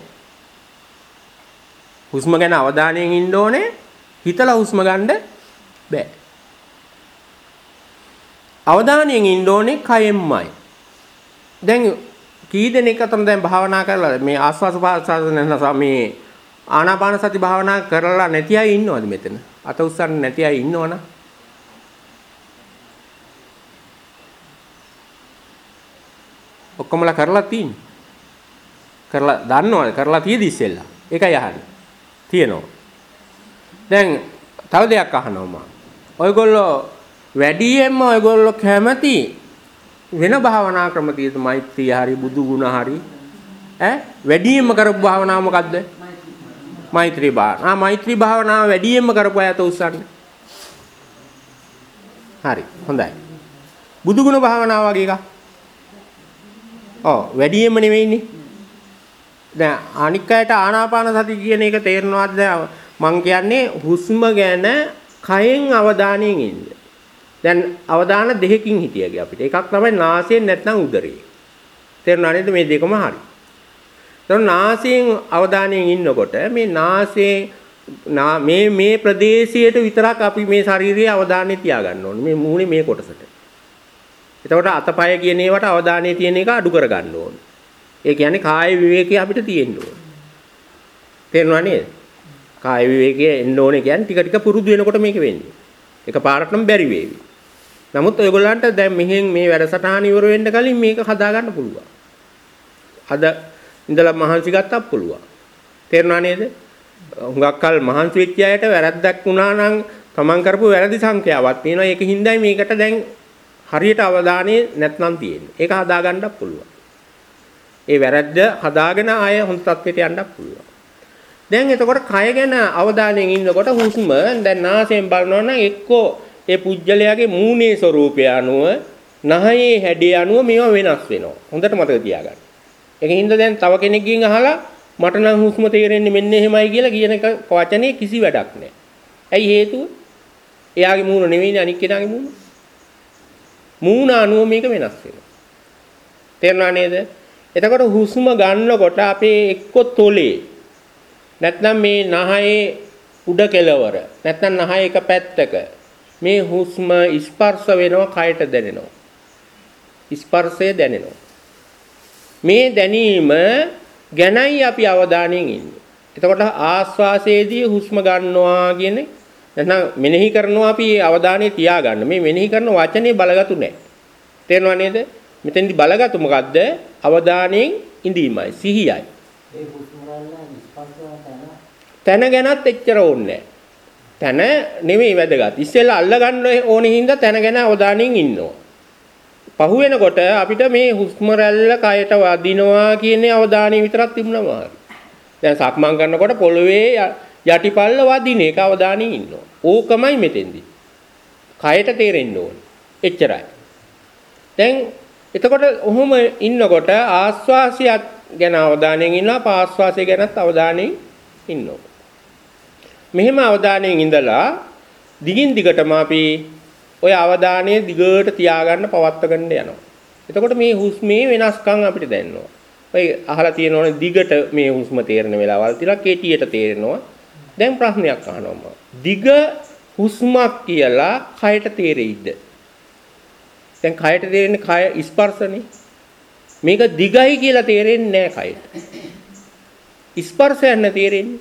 හුස්ම ගැන අවධානයෙන් ඉන්න ඕනේ. හිතලා හුස්ම ගන්න බෑ. අවධානයෙන් ඉන්න ඕනේ කයෙන්මයි. දැන් කී දෙනෙක් අතර දැන් භාවනා කරලා මේ ආස්වාස පාස්වාස මේ ආනාපාන සති භාවනා කරලා නැති අය ඉන්නවද මෙතන? අත උස්සන්න නැති අය ඉන්නවනම් ඔක්කොමලා කරලා තියෙන්නේ. කරලා දන්නවද? කරලා තියෙදි ඉස්සෙල්ලා. ඒකයි අහන්නේ. තියෙනවා. දැන් තව දෙයක් අහනවා මම. ඔයගොල්ලෝ වැඩියෙන්ම ඔයගොල්ලෝ කැමති වෙන භාවනා ක්‍රම තියෙද? මෛත්‍රිය හරි බුදු ගුණ හරි ඈ වැඩියෙන්ම කරපු භාවනාව මොකද්ද? මෛත්‍රී භාවනාව. ආ මෛත්‍රී භාවනාව වැඩියෙන්ම කරපු අය අත උස්සන්න. හරි. හොඳයි. බුදු ගුණ භාවනාව වගේ එකක්. ඔව් වැඩියෙන්ම නෙවෙයිනේ. දැන් අනික් අයට ආනාපාන සති කියන එක තේරෙනවද? මං කියන්නේ හුස්ම ගැන කයෙන් අවධානයෙන් ඉන්න. දැන් අවධාන දෙකකින් හිටියගේ අපිට. එකක් තමයි නාසයෙන් නැත්නම් උදරේ. තේරුණා නේද? මේ දෙකම හරි. එතකොට නාසයෙන් අවධානයෙන් ඉන්නකොට මේ නාසයේ මේ මේ ප්‍රදේශයට විතරක් අපි මේ ශාරීරියේ අවධානය තියාගන්න ඕනේ. මේ මූණේ මේ කොටසට. එතකොට අතපය කියන ඒවට අවධානය තියෙන එක අඩු කරගන්න ඕනේ. ඒ කියන්නේ කාය විවේකයේ අපිට තියෙන්න ඕනේ. තේරුණා නේද? කාය විවේකයේ එන්න ඕනේ කියන්නේ ටික ටික පුරුදු වෙනකොට මේක වෙන්නේ. එකපාරටම බැරි වේවි. නමුත් ඔයගොල්ලන්ට දැන් මෙහෙන් මේ වැඩසටහන ඉවර වෙන්න කලින් මේක හදාගන්න පුළුවන්. අද ඉඳලා මහන්සි ගත්තත් පුළුවන්. තේරුණා නේද? හුඟක් කල් මහන්සි වෙච්ච අයට වැරද්දක් වුණා නම් තමන් කරපු වැරදි සංඛ්‍යාවක් තියෙනවා. ඒක හින්දායි මේකට දැන් හරියට අවධානය නැත්නම් තියෙන්නේ. ඒක හදාගන්නත් පුළුවන්. ඒ වැරද්ද හදාගෙන ආය හොඳ තත්ත්වයට යන්නත් පුළුවන්. දැන් එතකොට කය ගැන අවධානයෙන් ඉන්නකොට හුස්ම දැන් නාසයෙන් බලනවා නම් එක්කෝ ඒ පුජ්‍යලයාගේ මූණේ ස්වરૂපය අනුව නහයේ හැඩය අනුව මේවා වෙනස් වෙනවා. හොඳට මතක තියාගන්න. ඒකින්ද දැන් තව කෙනෙක්ගෙන් අහලා මට නම් හුස්ම තේරෙන්නේ මෙන්න එහෙමයි කියලා කියන එක වචනේ කිසි වැඩක් නැහැ. ඇයි හේතුව? එයාගේ මූණ නෙවෙයිනේ අනික් කෙනාගේ මූණ. මූණ අනුව මේක වෙනස් වෙනවා. තේරුණා නේද? එතකොට හුස්ම ගන්නකොට අපේ එක්ක තොලේ නැත්නම් මේ නහයේ උඩ කෙළවර නැත්නම් නහයේ එක පැත්තක මේ හුස්ම ස්පර්ශ වෙනවා, කයට දැනෙනවා. ස්පර්ශය දැනෙනවා. මේ දැනීම ගැනයි අපි අවධානයෙන් ඉන්නේ. එතකොට ආස්වාසයේදී හුස්ම ගන්නවා කියන්නේ නැත්නම් මෙනෙහි කරනවා අපි අවධානය තියාගන්න. මේ මෙනෙහි කරන වචනේ බලගතු නැහැ. තේරෙනව නේද? මෙතෙන්දි බලගතු මොකද්ද? අවධානයෙන් ඉඳීමයි, සිහියයි. ඒ හුස්ම ගන්න ස්පර්ශය තන ගැනත් එච්චර ඕනේ නැහැ. තන නෙමෙයි වැදගත්. ඉස්සෙල්ලා අල්ල ගන්න ඕනේ හින්දා තන ගැන අවධානයෙන් ඉන්නවා. පහු වෙනකොට අපිට මේ හුස්ම රැල්ල කයට වදිනවා කියන අවධානය විතරක් තිබුණාම හරි. දැන් සක්මන් කරනකොට පොළවේ යටිපල්ල වදින එක අවධානය ඉන්නවා. ඕකමයි මෙතෙන්දී. කයට තේරෙන්න ඕනේ. එච්චරයි. දැන් එතකොට ඔහොම ඉන්නකොට ආස්වාසියත් ගැන අවධානයෙන් ඉන්නවා, පාස්වාසය ගැනත් අවධානයෙන් ඉන්නවා. මෙහෙම අවධානයෙන් ඉඳලා දිගින් දිගටම අපි ඔය අවධානය දිගට තියාගන්න පවත්වාගෙන යනවා. එතකොට මේ හුස්මේ වෙනස්කම් අපිට දැනෙනවා. ඔය අහලා තියෙනවනේ දිගට මේ හුස්ම තේරෙන වෙලාවල් තියලා කෙටියට තේරෙනවා. දැන් ප්‍රශ්නයක් අහනවා. දිග හුස්මක් කියලා කයට තේරෙයිද? දැන් කයට තේරෙන්නේ කය ස්පර්ශනේ. මේක දිගයි කියලා තේරෙන්නේ නැහැ කයට. ස්පර්ශයක් නැ තේරෙන්නේ.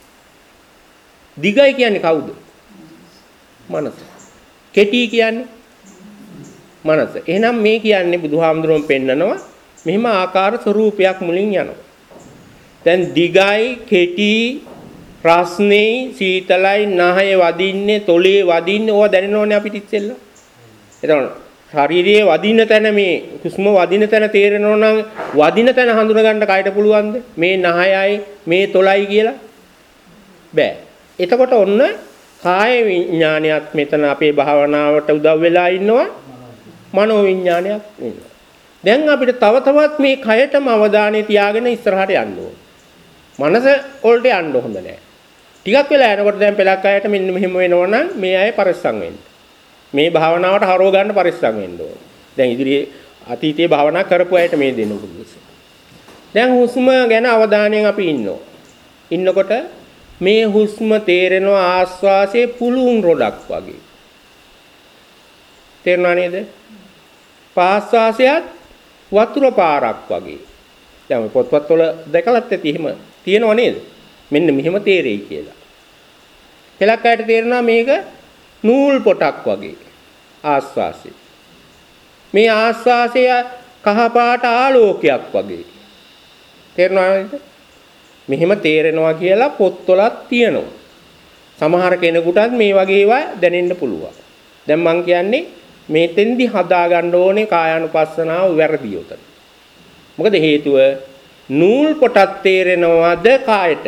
දිගයි කියන්නේ කවුද? මනස. කෙටි කියන්නේ මනස. එහෙනම් මේ කියන්නේ බුදුහාමුදුරුවෝ පෙන්නනවා මෙහිම ආකාර ස්වરૂපයක් මුලින් යනවා. දැන් දිගයි කෙටි රස්නේ සීතලයි නහය වදින්නේ තොලේ වදින්නේ ඕවා දැනෙනවනේ අපිට ඉස්සෙල්ලා. එතකොට ශරීරයේ වදින තැන මේ හුස්ම වදින තැන තේරෙනවා නම් වදින තැන හඳුන ගන්න කයට පුළුවන්ද? මේ නහයයි මේ තොලයි කියලා? බෑ. එතකොට ඔන්න කාය විඥානයත් මෙතන අපේ භාවනාවට උදව් වෙලා ඉන්නවා. මනෝ විඥානයක් ඉන්නවා. දැන් අපිට තව තවත් මේ කයටම අවධානය තියාගෙන ඉස්සරහට යන්න ඕන. මනස වලට යන්න හොඳ නැහැ. ටිකක් වෙලා යනකොට දැන් පෙලක් අයට මෙන්න මෙහෙම වෙනවනම් මේ අය පරිස්සම් වෙන්න. මේ භාවනාවට හරව ගන්න පරිස්සම් වෙන්න ඕන. දැන් ඉදිරියේ අතීතයේ භාවනා කරපු අයට මේ දෙන්න උපදෙස්. දැන් හුස්ම ගැන අවධානයෙන් අපි ඉන්නවා. ඉන්නකොට මේ හුස්ම තේරෙනවා ආස්වාසේ පුළුන් රොඩක් වගේ. තේරුණා නේද? පාස්වාසයත් වතුර පාරක් වගේ. දැන් පොත්පත් වල දැකලත් ඇති එහෙම තියෙනව නේද? මෙන්න මෙහෙම තේරෙයි කියලා. පෙලක් අයට තේරෙනවා මේක නූල් පොටක් වගේ ආස්වාසය. මේ ආස්වාසය කහ පාට ආලෝකයක් වගේ. තේරෙනවද? මෙහෙම තේරෙනවා කියලා පොත්වලත් තියෙනවා. සමහර කෙනෙකුටත් මේ වගේ ඒවා දැනෙන්න පුළුවන්. දැන් මම කියන්නේ මේතෙන්දි හදා ගන්න ඕනේ කායානුපස්සනාව වැරදි උතන. මොකද හේතුව නූල් පොටක් තේරෙනවද කායට?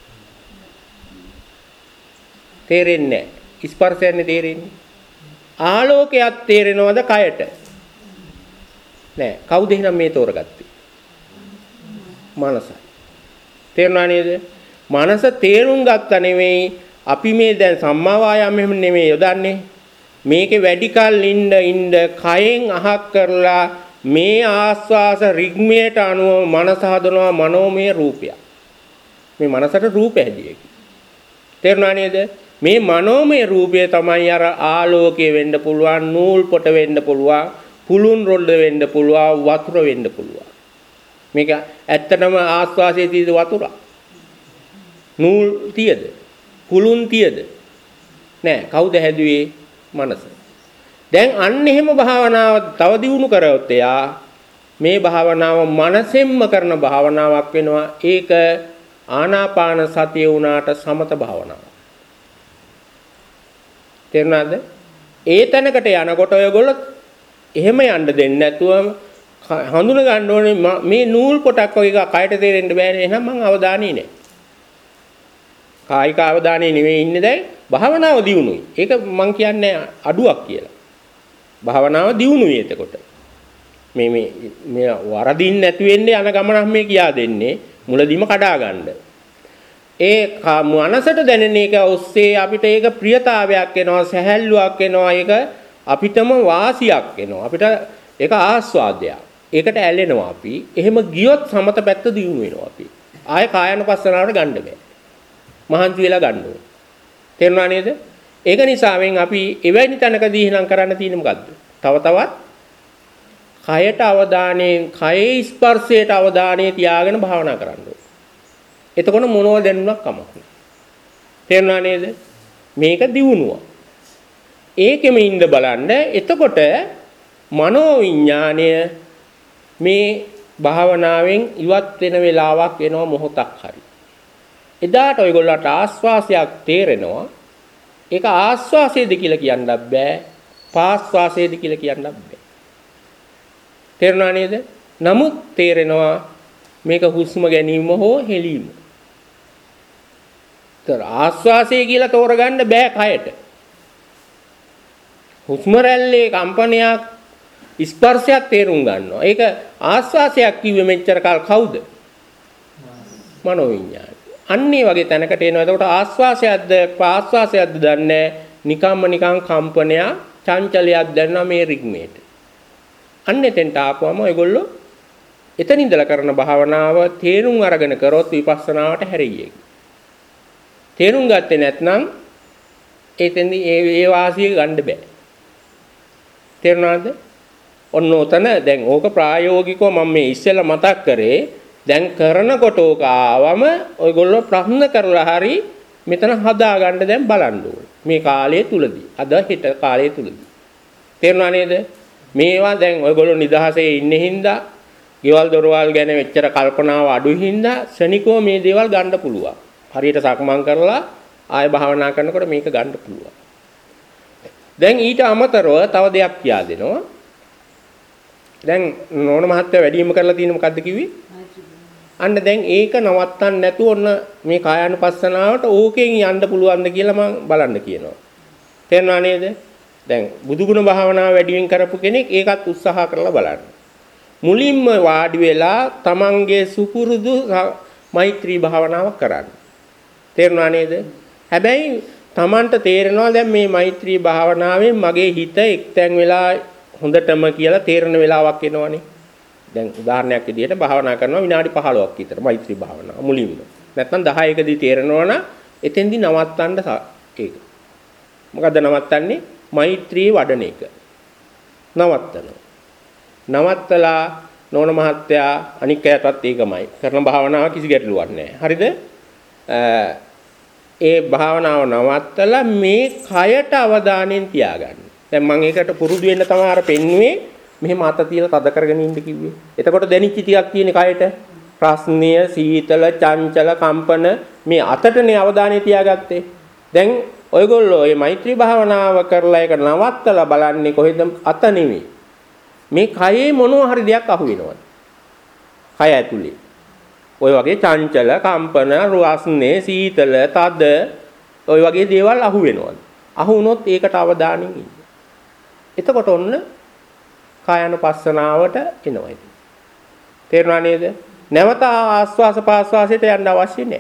තේරෙන්නේ නැහැ. ස්පර්ශයන්නේ තේරෙන්නේ. ආලෝකයක් තේරෙනවද කයට? නෑ. කවුද එහෙනම් මේ තෝරගත්තේ? මනසයි. තේරුණා නේද? මනස තේරුම් ගත්තා නෙවෙයි අපි මේ දැන් සම්මා වායාම එහෙම නෙමෙයි යොදන්නේ. මේකේ වැඩි කල් ඉන්න ඉන්න කයෙන් අහක් කරලා මේ ආස්වාස රිග්මයට අනුව මනස හදනවා මනෝමය රූපයක්. මේ මනසට රූප හැදියකි. තේරුණා නේද? මේ මනෝමය රූපය තමයි අර ආලෝකය වෙන්න පුළුවන්, නූල් පොට වෙන්න පුළුවන්, පුළුන් රොල්ල වෙන්න පුළුවන්, වතුර වෙන්න පුළුවන්. මේක ඇත්තටම ආස්වාසයේ තියෙන වතුර. නූල් තියද? පුළුන් තියද? නෑ. කවුද හැදුවේ? මනස. දැන් අන්න එහෙම භාවනාව තව දියුණු කරවොත් එයා මේ භාවනාව මනසෙන්ම කරන භාවනාවක් වෙනවා. ඒක ආනාපාන සතිය වුණාට සමත භාවනාවක්. තේරුණාද? ඒ තැනකට යනකොට ඔයගොල්ලෝ එහෙම යන්න දෙන්නේ නැතුව හඳුන ගන්න ඕනේ මේ නූල් පොටක් වගේ කයට තේරෙන්න බෑනේ. එහෙනම් මං අවධානයේ නෑ. කායික අවධානයේ නෙවෙයි ඉන්නේ දැන්. භාවනාව දියුණුයි. ඒක මං කියන්නේ අඩුවක් කියලා. භාවනාව දියුණුයි එතකොට. මේ මේ මේ වරදින් නැති වෙන්නේ යන ගමනක් මේ කියා දෙන්නේ මුලදීම කඩා ගන්න. ඒ මනසට දැනෙන එක ඔස්සේ අපිට ඒක ප්‍රියතාවයක් එනවා, සැහැල්ලුවක් එනවා, ඒක අපිටම වාසියක් එනවා. අපිට ඒක ආස්වාදයක්. ඒකට ඇලෙනවා අපි. එහෙම ගියොත් සමත පැත්ත දියුණු වෙනවා අපි. ආයේ කායानुපස්සනාවට ගන්න බෑ. මහන්සි වෙලා ගන්න ඕනේ. තේරුණා නේද? ඒක නිසාවෙන් අපි එවැනි තැනකදී එහෙනම් කරන්න තියෙන්නේ මොකද්ද? තව තවත් කයට අවධානයෙන්, කයේ ස්පර්ශයට අවධානය තියාගෙන භාවනා කරන්න ඕනේ. එතකොට මොනවද දැනුණක් කමක් නෑ. තේරුණා නේද? මේක දියුණුව. ඒකෙම ඉඳ බලන්න. එතකොට මනෝ විඥාණය මේ භාවනාවෙන් ඉවත් වෙන වෙලාවක් වෙනවා මොහොතක් හරි. එදාට ඔයගොල්ලන්ට ආස්වාසයක් තේරෙනවා. ඒක ආස්වාසයේද කියලා කියන්නත් බෑ. පාස්වාසයේද කියලා කියන්නත් බෑ. තේරුණා නේද? නමුත් තේරෙනවා මේක හුස්ම ගැනීම හෝ හෙලීම. තර ආස්වාසය කියලා තෝරගන්න බෑ කයට. හුස්ම රැල්ලේ කම්පනයක් ස්පර්ශයක් තේරුම් ගන්නවා. ඒක ආස්වාසයක් කිව්වෙ මෙච්චර කල් කවුද? මනෝවිඤ්ඤාණය. අන්නේ වගේ තැනකට එනවා. එතකොට ආස්වාසයක්ද ප්‍රාස්වාසයක්ද දන්නේ නිකම්ම නිකම් කම්පනයක් චංචලයක් දැනනවා මේ රිග්මේට. අන්න එතෙන්ට ආපුවම ඔයගොල්ලෝ එතන ඉඳලා කරන භාවනාව තේරුම් අරගෙන කරොත් විපස්සනාවට හැරෙයි. තේරුම් ගත්තේ නැත්නම් එතෙන්දී ඒ ඒ වාසිය ගන්න බෑ. තේරුණාද? ඔන්න ඔතන දැන් ඕක ප්‍රායෝගිකව මම මේ ඉස්සෙල්ලා මතක් කරේ. දැන් කරනකොට ඕක ආවම ඔයගොල්ලෝ ප්‍රශ්න කරලා හරි මෙතන හදා ගන්න දැන් බලන්න ඕනේ. මේ කාලය තුලදී. අද හෙට කාලය තුලදී. තේරුණා නේද? මේවා දැන් ඔයගොල්ලෝ නිදහසේ ඉන්නේ හින්දා, ගෙවල් දොරවල් ගැන මෙච්චර කල්පනාව අඩුයි හින්දා ශනිකව මේ දේවල් ගන්න පුළුවන්. හරියට සක්මන් කරලා ආය භාවනා කරනකොට මේක ගන්න පුළුවන්. දැන් ඊට අමතරව තව දෙයක් කියා දෙනවා. දැන් නෝන මහත්තයා වැඩිම කරලා තියෙන මොකද්ද කිව්වේ? අන්න දැන් ඒක නවත්තන්න නැතුව ඔන්න මේ කායානුපස්සනාවට ඕකෙන් යන්න පුළුවන්ද කියලා මම බලන්න කියනවා. තේරුණා නේද? දැන් බුදුගුණ භාවනාව වැඩියෙන් කරපු කෙනෙක් ඒකත් උත්සාහ කරලා බලන්න. මුලින්ම වාඩි වෙලා තමන්ගේ සුපුරුදු මෛත්‍රී භාවනාවක් කරන්න. තේරුණා නේද? හැබැයි තමන්ට තේරෙනවා දැන් මේ මෛත්‍රී භාවනාවෙන් මගේ හිත එක්තැන් වෙලා හොඳටම කියලා තේරෙන වෙලාවක් එනවනේ. දැන් උදාහරණයක් විදිහට භාවනා කරනවා විනාඩි පහළොවක් විතර මෛත්‍රී භාවනාව මුලින්ම. නැත්නම් දහයකදී තේරෙනවා නම් එතෙන්දී නවත්තන්න ඒක. මොකද්ද නවත්තන්නේ? මෛත්‍රී වඩන එක. නවත්තනවා. නවත්තලා නෝන මහත්තයා අනික් අයටත් ඒකමයි. කරන භාවනාව කිසි ගැටලුවක් නැහැ. හරිද? ඒ භාවනාව නවත්තලා මේ කයට අවධානයෙන් තියාගන්න. දැන් මම ඒකට පුරුදු වෙන්න තමයි අර පෙන්නුවේ මෙහෙම අත තියලා තද කරගෙන ඉන්න කිව්වේ. එතකොට දැනිච්ච ටිකක් තියෙන කයට ප්‍රශ්නය, සීතල, චංචල, කම්පන මේ අතටනේ අවධානය තියාගත්තේ. දැන් ඔයගොල්ලෝ මේ මෛත්‍රී භාවනාව කරලා ඒක නවත්තලා බලන්නේ කොහෙද? අත නෙවෙයි. මේ කයේ මොනවා හරි දෙයක් අහු වෙනවද? කය ඇතුලේ. ඔය වගේ චංචල, කම්පන, රස්නේ, සීතල, තද ඔය වගේ දේවල් අහු වෙනවද? අහු වුණොත් ඒකට අවධානයෙන් ඉන්න. එතකොට ඔන්න කායानुපස්සනාවට එනවා ඉතින්. තේරුණා නේද? නැවත ආස්වාස පාස්වාසයට යන්න අවශ්‍ය නැහැ.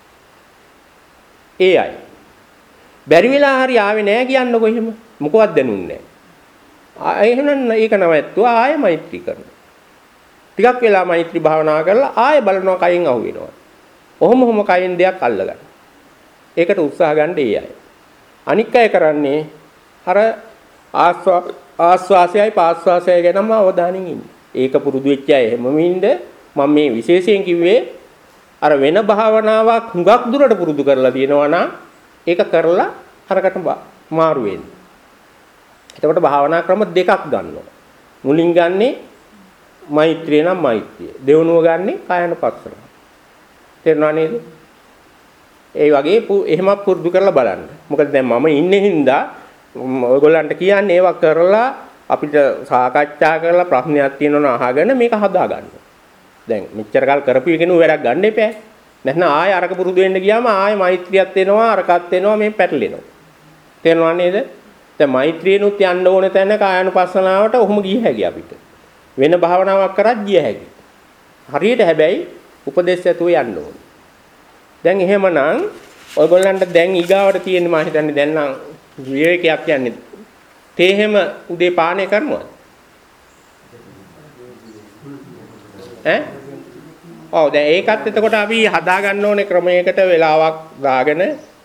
ඒ අය. බැරි වෙලා හරි ආවේ නැහැ කියන්නකො එහෙම. මොකවත් දැනුන්නේ නැහැ. එහෙනම් ඒක නවත්තුවා ආයෙ මෛත්‍රී කරනවා. ටිකක් වෙලා මෛත්‍රී භාවනා කරලා ආයෙ බලනවා කයින් අහු වෙනවා. ඔහොම ඔහොම කයින් දෙයක් අල්ලගන්න. ඒකට උත්සාහ ගන්න ඒ අය. අනික් අය කරන්නේ අර ආස්වා ආස්වාසයයි පාස්වාසයයි ගැනම අවධානයෙන් ඉන්න. ඒක පුරුදු වෙච්ච අය හැමම ඉන්න. මම මේ විශේෂයෙන් කිව්වේ අර වෙන භාවනාවක් හුඟක් දුරට පුරුදු කරලා තියෙනවා නම් ඒක කරලා අරකට මාරු වෙන්න. එතකොට භාවනා ක්‍රම දෙකක් ගන්නවා. මුලින් ගන්නේ මෛත්‍රිය නම් මෛත්‍රිය. දෙවනුව ගන්නේ කායानुපස්සනාව. තේරුණා නේද? ඒ වගේ එහෙම පුරුදු කරලා බලන්න. මොකද දැන් මම ඉන්නේ හින්දා ඔයගොල්ලන්ට කියන්නේ ඒවා කරලා අපිට සාකච්ඡා කරලා ප්‍රශ්නයක් තියෙනවා අහගෙන මේක හදා ගන්න. දැන් මෙච්චර කල් කරපු එකේ නුඹ වැඩක් ගන්න එපා. නැත්නම් ආයෙ අරක පුරුදු වෙන්න ගියාම ආයෙ මෛත්‍රියක් එනවා අරකත් එනවා මේ පැටලෙනවා. තේරුණා නේද? දැන් මෛත්‍රියනුත් යන්න ඕනේ තැන කායानुපස්සනාවට ඔහොම ගිය හැකි අපිට. වෙන භාවනාවක් කරත් ගිය හැකි. හරියට හැබැයි උපදේශ ඇතුව යන්න ඕනේ. දැන් එහෙමනම් ඔයගොල්ලන්ට දැන් ඊගාවට තියෙන්නේ මම හිතන්නේ දැන් නම් විවේකයක් කියන්නේ තේ හැම උදේ පානය කරනවද? ඈ? ඔව් දැන් ඒකත් එතකොට අපි හදා ගන්න ඕනේ ක්‍රමයකට වෙලාවක් දාගෙන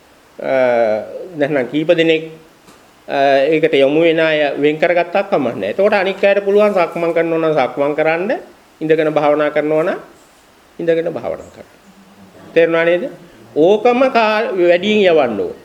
දැන් කීප දිනක් ඒකට යොමු වෙන අය වෙන් කරගත්තක් කමක් නැහැ. එතකොට අනික් අයට පුළුවන් සක්මන් කරනවා නම් සක්මන් කරන්න, ඉඳගෙන භාවනා කරනවා නම් ඉඳගෙන භාවනා කරන්න. තේරුණා නේද? ඕකම වැඩියෙන් යවන්න ඕනේ.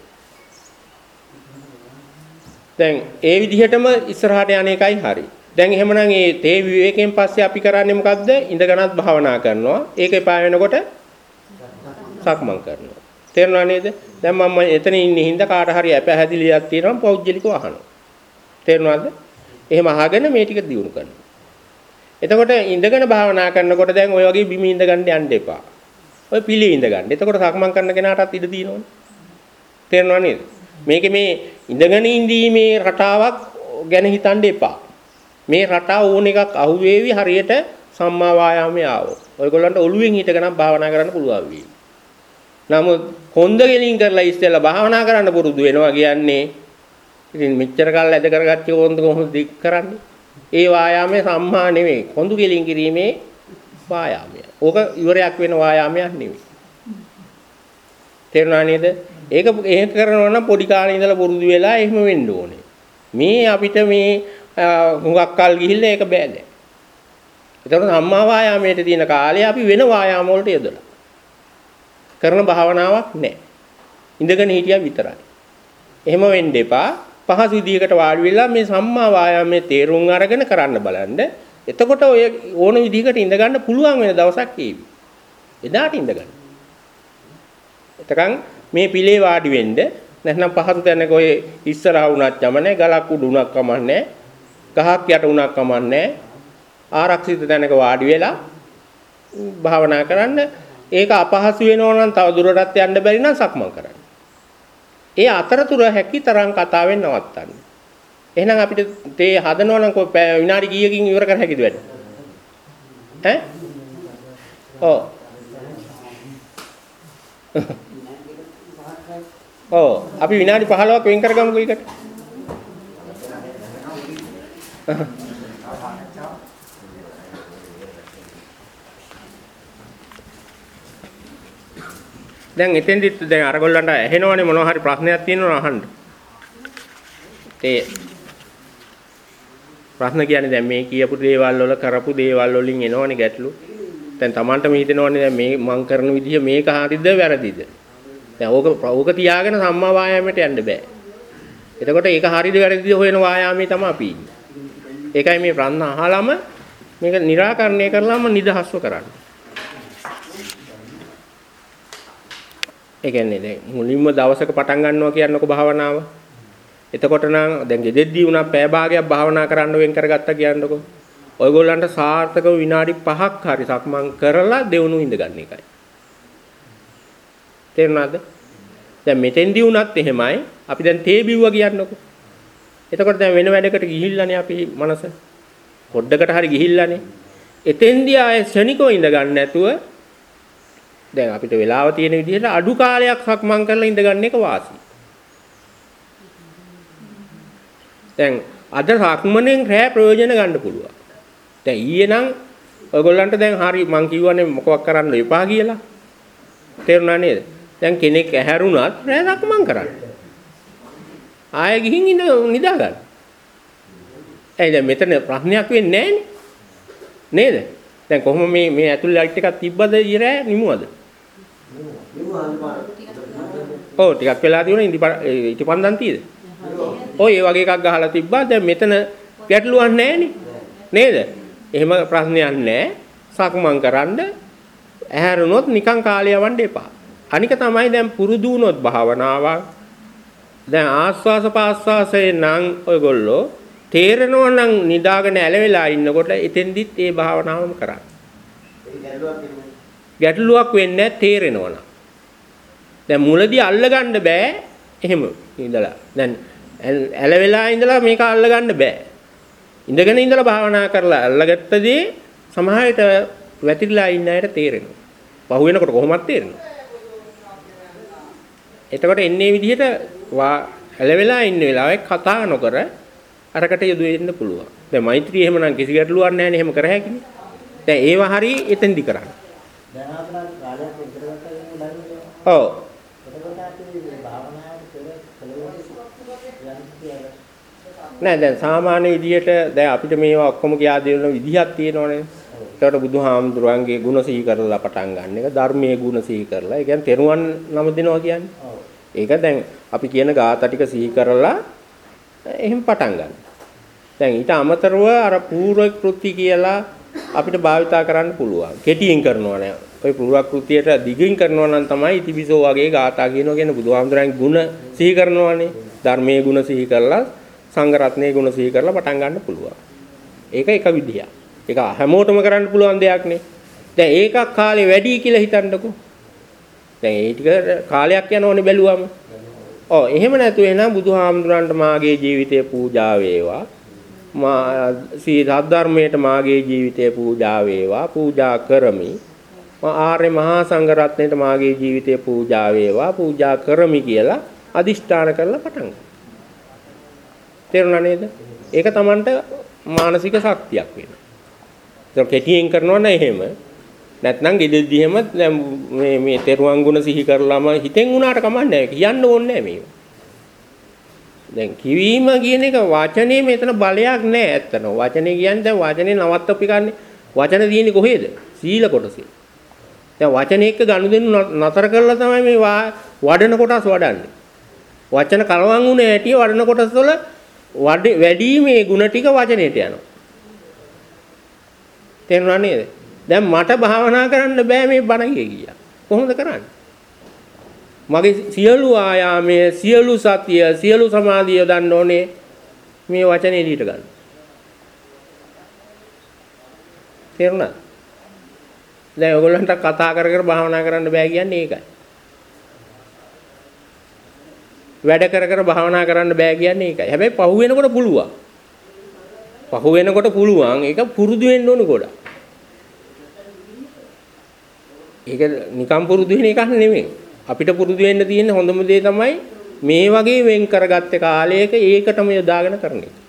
දැන් ඒ විදිහටම ඉස්සරහට යන එකයි හරි. දැන් එහෙමනම් මේ තේ විවේකයෙන් පස්සේ අපි කරන්නේ මොකද්ද? ඉඳගෙනත් භාවනා කරනවා. ඒක එපා වෙනකොට සක්මන් කරනවා. තේරුණා නේද? දැන් මම එතන ඉන්නේ හින්දා කාට හරි අපහැදිලියක් තියෙනවා පෞද්ගලිකව අහනවා. තේරුණාද? එහෙම අහගෙන මේ ටික දියුණු කරනවා. එතකොට ඉඳගෙන භාවනා කරනකොට දැන් ওই වගේ බිම ඉඳ ගන්න යන්න එපා. ඔය පිළි ඉඳ ගන්න. එතකොට සක්මන් කරන කෙනාටත් ඉඩ තියෙනවනේ. තේරෙනව නේද? මේකේ මේ ඉඳගෙන ඉඳීමේ රටාවක් ගැන හිතන්න එපා. මේ රටාව ඕන එකක් අහුවේවි හරියට සම්මා වායාමයේ ආවොත්. ඔයගොල්ලන්ට ඔළුවෙන් හිටගෙන භාවනා කරන්න පුළුවන් වෙයි. නමුත් හොඳ ගෙලින් කරලා ඉස්සෙල්ලා භාවනා කරන්න පුරුදු වෙනවා කියන්නේ ඉතින් මෙච්චර කාල ඇද කරගත්තේ කොහොමද කොහොමද දික් කරන්නේ? ඒ වායාමයේ සම්මා නෙවෙයි. හොඳ ගෙලින් කිරීමේ වායාමය. ඕක ඉවරයක් වෙන වායාමයක් නෙවෙයි. තේරුණා නේද? ඒක ඒක කරනවා නම් පොඩි කාලේ ඉඳලා පුරුදු වෙලා එහෙම වෙන්න ඕනේ. මේ අපිට මේ හුඟක් කල් ගිහිල්ලා ඒක බෑ දැන්. ඒතකොට සම්මා වායාමයට තියෙන කාලේ අපි වෙන වායාම වලට යොදලා කරන භාවනාවක් නැහැ. ඉඳගෙන හිටියා විතරයි. එහෙම වෙන්න එපා. පහසු විදියකට වාඩි වෙලා මේ සම්මා වායාමයේ තේරුම් අරගෙන කරන්න බලන්න. එතකොට ඔය ඕන විදිහකට ඉඳ ගන්න පුළුවන් වෙන දවසක් ඒවි. එදාට ඉඳ ගන්න. එතකන් මේ පිළේ වාඩි වෙන්න නැත්නම් පහසු තැනක ඔය ඉස්සරහා වුණත් යමනේ ගලක් උඩ උණක් කමන්නේ ගහක් යට උණක් කමන්නේ ආරක්ෂිත තැනක වාඩි වෙලා භාවනා කරන්න. ඒක අපහසු වෙනවා නම් තව දුරටත් යන්න බැරි නම් සක්මන් කරන්න. ඒ අතරතුර හැකි තරම් කතාවෙන් නවත්තන්න. එහෙනම් අපිට තේ හදනවා නම් විනාඩි කීයකින් ඉවර කර හැකිද වැඩ? ඈ? ඔව්. ඔව් අපි විනාඩි පහළොවක් වෙන් කරගමුකෝ ඒකට. දැන් එතෙන්දිත් දැන් අරගොල්ලන්ට ඇහෙනවනේ මොනවා හරි ප්‍රශ්නයක් තියෙනවා අහන්න. ඒ ප්‍රශ්න කියන්නේ දැන් මේ කියපු දේවල් වල කරපු දේවල් වලින් එනවනේ ගැටලු. දැන් Tamanටම හිතෙනවනේ දැන් මේ මං කරන විදිහ මේක හරිද වැරදිද? දැන් ඕක ඕක තියාගෙන සම්මා වායාමයට යන්න බෑ. එතකොට ඒක හරිද වැරදිද හොයන වායාමයේ තමයි අපි ඉන්නේ. ඒකයි මේ ප්‍රශ්න අහලම මේක निराකරණය කරලාම නිදහස්ව කරන්නේ. ඒ කියන්නේ දැන් මුලින්ම දවසක පටන් ගන්නවා කියන්නකො භාවනාව. එතකොට නම් දැන් ගෙදෙද්දී උනා පැය භාගයක් භාවනා කරන්න වෙන් කරගත්තා කියන්නකො. ඔයගොල්ලන්ට සාර්ථකව විනාඩි පහක් හරි සක්මන් කරලා දෙවුණු ඉඳ ගන්න එකයි. තේරුණාද? දැන් මෙතෙන්දී උනත් එහෙමයි. අපි දැන් තේ බිව්වා කියන්නකො. එතකොට දැන් වෙන වැඩකට ගිහිල්ලානේ අපි මනස. පොඩ්ඩකට හරි ගිහිල්ලානේ. එතෙන්දී ආයේ ශනිකව ඉඳ ගන්න නැතුව දැන් අපිට වෙලාව තියෙන විදිහට අඩු කාලයක් සක්මන් කරලා ඉඳ ගන්න එක වාසි. දැන් අද සක්මනේ රැ ප්‍රයෝජන ගන්න පුළුවන්. දැන් ඊයේ නම් ඔයගොල්ලන්ට දැන් හරි මං කිව්වනේ මොකක් කරන්න එපා කියලා. තේරුණා නේද? දැන් කෙනෙක් ඇහැරුණත් රැ සක්මන් කරන්න. ආයෙ ගිහින් ඉඳ නිදා ගන්න. එයි දැන් මෙතන ප්‍රශ්නයක් වෙන්නේ නැහනේ. නේද? දැන් කොහොම මේ මේ ඇතුළේ ලයිට් එකක් තිබ්බද ඊරෑ නිමුවද? ඔව් ටිකක් වෙලා තියෙනවා ඉඳි ඉටිපන්දන් තියෙද? ඔය ඒ වගේ එකක් ගහලා තිබ්බා. දැන් මෙතන ගැටලුවක් නැහැනේ. නේද? එහෙම ප්‍රශ්නයක් නැහැ. සක්මන් කරන්න ඇහැරුණොත් නිකන් කාලය යවන්න එපා. අනික තමයි දැන් පුරුදු වුණොත් භාවනාවක්. දැන් ආස්වාස පාස්වාසයේ නම් ඔයගොල්ලෝ තේරෙනවා නම් නිදාගෙන ඇලවෙලා ඉන්නකොට එතෙන්දිත් ඒ භාවනාවම කරන්න. ගැටලුවක් වෙන්නේ තේරෙනවා නම්. දැන් මුලදී අල්ලගන්න බෑ එහෙම ඉඳලා. දැන් ඇලවෙලා ඉඳලා මේක අල්ලගන්න බෑ. ඉඳගෙන ඉඳලා භාවනා කරලා අල්ලගත්තදී සමහරවිට වැතිරිලා ඉන්න අයට තේරෙනවා. පහු වෙනකොට කොහොමද තේරෙනවා? එතකොට එන්නේ විදිහට ඇලවෙලා ඉන්න වෙලාවේ කතා නොකර අරකට යොදු වෙන්න පුළුවන්. දැන් මෛත්‍රී එහෙමනම් කිසි ගැටලුවක් නැහැ නේ එහෙම කර හැකිනේ. දැන් ඒව හරි එතෙන්දි කරන්න. දැන් අපලන් කාලයක් විතර ගන්න බැරිද? ඔව්. එතකොට අපි භාවනාවට පෙර කලවලදී නෑ දැන් සාමාන්‍ය විදිහට දැන් අපිට මේවා ඔක්කොම කියා දෙන විදිහක් තියෙනවනේ. ඒකට බුදුහාමුදුරන්ගේ ගුණ සිහි කරලා පටන් ගන්න එක ධර්මයේ ගුණ සිහි කරලා. ඒ කියන්නේ තෙරුවන් නම දෙනවා කියන්නේ. ඒක දැන් අපි කියන ගාථා ටික සිහි කරලා එහෙම පටන් ගන්න. දැන් ඊට අමතරව අර පූර්ව කෘති කියලා අපිට භාවිතා කරන්න පුළුවන්. කෙටියෙන් කරනවා නෑ. ඔය පූර්ව කෘතියට දිගින් කරනවා නම් තමයි ඉතිවිසෝ වගේ ගාථා කියනවා කියන බුදුහාමුදුරන්ගේ ගුණ සිහි කරනවානේ. ධර්මයේ ගුණ සිහි කරලා සංඝ රත්නයේ ගුණ සිහි කරලා පටන් ගන්න පුළුවන්. ඒක එක විදියක්. ඒක හැමෝටම කරන්න පුළුවන් දෙයක් නේ. දැන් ඒකක් කාලේ වැඩි කියලා හිතන්නකෝ. දැන් ඒ ටික කාලයක් යනවනේ බැලුවම. ඔව් එහෙම නැතු වෙනා බුදුහාමුදුරන්ට මාගේ ජීවිතය පූජා වේවා. මා සී සද්ධර්මයට මාගේ ජීවිතය පූජා වේවා. පූජා කරමි. මා ආර්ය මහා සංඝ රත්නයට මාගේ ජීවිතය පූජා වේවා. පූජා කරමි කියලා අදිෂ්ඨාන කරලා පටන් ගන්න. තේරුණා නේද? ඒක Tamanට මානසික ශක්තියක් වෙනවා. ඒක කෙටියෙන් කරනවා නෑ එහෙම. නැත්නම් ගෙදෙද්දි එහෙම දැන් මේ මේ තෙරුවන් ගුණ සිහි කරලාම හිතෙන් උනාට කමන්නේ නැහැ. කියන්න ඕනේ නැහැ මේක. දැන් කිවීම කියන එක වචනේ මෙතන බලයක් නැහැ ඇත්තටම. වචනේ කියන්නේ දැන් වචනේ නවත්තපි ගන්න. වචන තියෙන්නේ කොහේද? සීල කොටසේ. දැන් වචනේ එක්ක ගනුදෙනු නතර කරලා තමයි මේ වඩන කොටස් වඩන්නේ. වචන කලවම් වුණේ ඇටි වඩන කොටස් වල වැඩි මේ ಗುಣ ටික වචනේට යනවා. තේරුණා නේද? දැන් මට භාවනා කරන්න බෑ මේ බණ කියා. කොහොමද කරන්නේ? මගේ සියලු ආයාමයේ සියලු සතිය සියලු සමාධිය දන්න ඕනේ මේ වචනේ එළියට ගන්න. තේරුණාද? දැන් ඔයගොල්ලන්ට කතා කර කර භාවනා කරන්න බෑ කියන්නේ ඒකයි. වැඩ කර කර භාවනා කරන්න බෑ කියන්නේ ඒකයි. හැබැයි පහු වෙනකොට පුළුවන්. පහු වෙනකොට පුළුවන්. ඒක පුරුදු වෙන්න ඕන ගොඩක්. ඒක නිකම් පුරුදු වෙන එකක් නෙමෙයි. අපිට පුරුදු වෙන්න තියෙන හොඳම දේ තමයි මේ වගේ වෙන් කරගත්ත කාලයක ඒකටම යොදාගෙන කරන එක.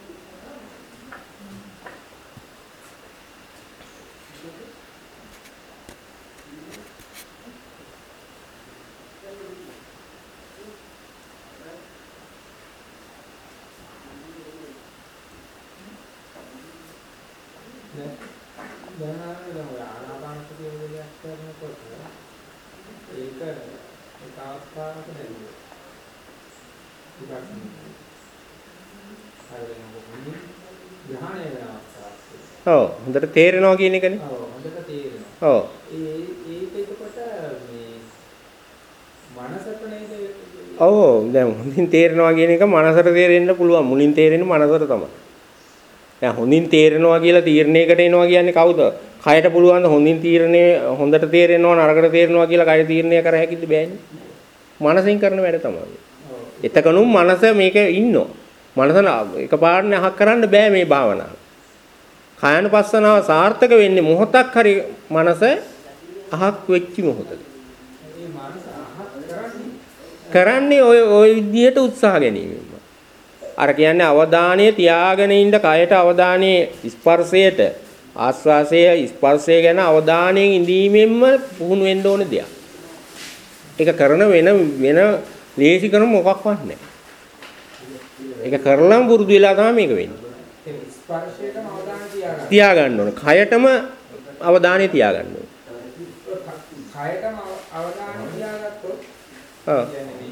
ඔව් හොඳට තේරෙනවා කියන එකනේ. ඔව් හොඳට තේරෙනවා. ඔව්. ඒ ඒක එතකොට මේ මනසට නේද? ඔව් දැන් හොඳින් තේරෙනවා කියන එක මනසට තේරෙන්න පුළුවන්. මුලින් තේරෙන්නේ මනසට තමයි. දැන් හොඳින් තේරෙනවා කියලා තීරණයකට එනවා කියන්නේ කවුද? කයට පුළුවන් ද හොඳින් තීරණේ හොඳට තේරෙනවා නරකට තේරෙනවා කියලා කය තීරණය කර හැකිද බෑනේ. මනසෙන් කරන වැඩ තමයි. එතකනුම් මනස මේක ඉන්නවා. මනස එකපාරට අහක් කරන්න බෑ මේ භාවනාව. කායනුපස්සනාව සාර්ථක වෙන්නේ මොහොතක් හරි මනස අහක් වෙච්ච මොහොතක. මේ මනස අහක් කරන්නේ කරන්නේ ඔය ඔය විදිහට උත්සාහ ගැනීමෙන්. අර කියන්නේ අවධානය තියාගෙන ඉන්න කයට අවධානයේ ස්පර්ශයට ආස්වාසය ස්පර්ශය ගැන අවධානයෙන් ඉඳීමෙන්ම පුහුණු වෙන්න ඕන දෙයක්. ඒක කරන වෙන වෙන ලේසි කරන මොකක්වත් නැහැ. ඒක කරලම පුරුදු වෙලා තමයි මේක වෙන්නේ. ස්පර්ශයටම අවධානය තියාගන්න. තියාගන්න ඕන. කයටම අවධානය තියාගන්න ඕන. කයටම අවධානය තියාගත්තොත් ඔව්.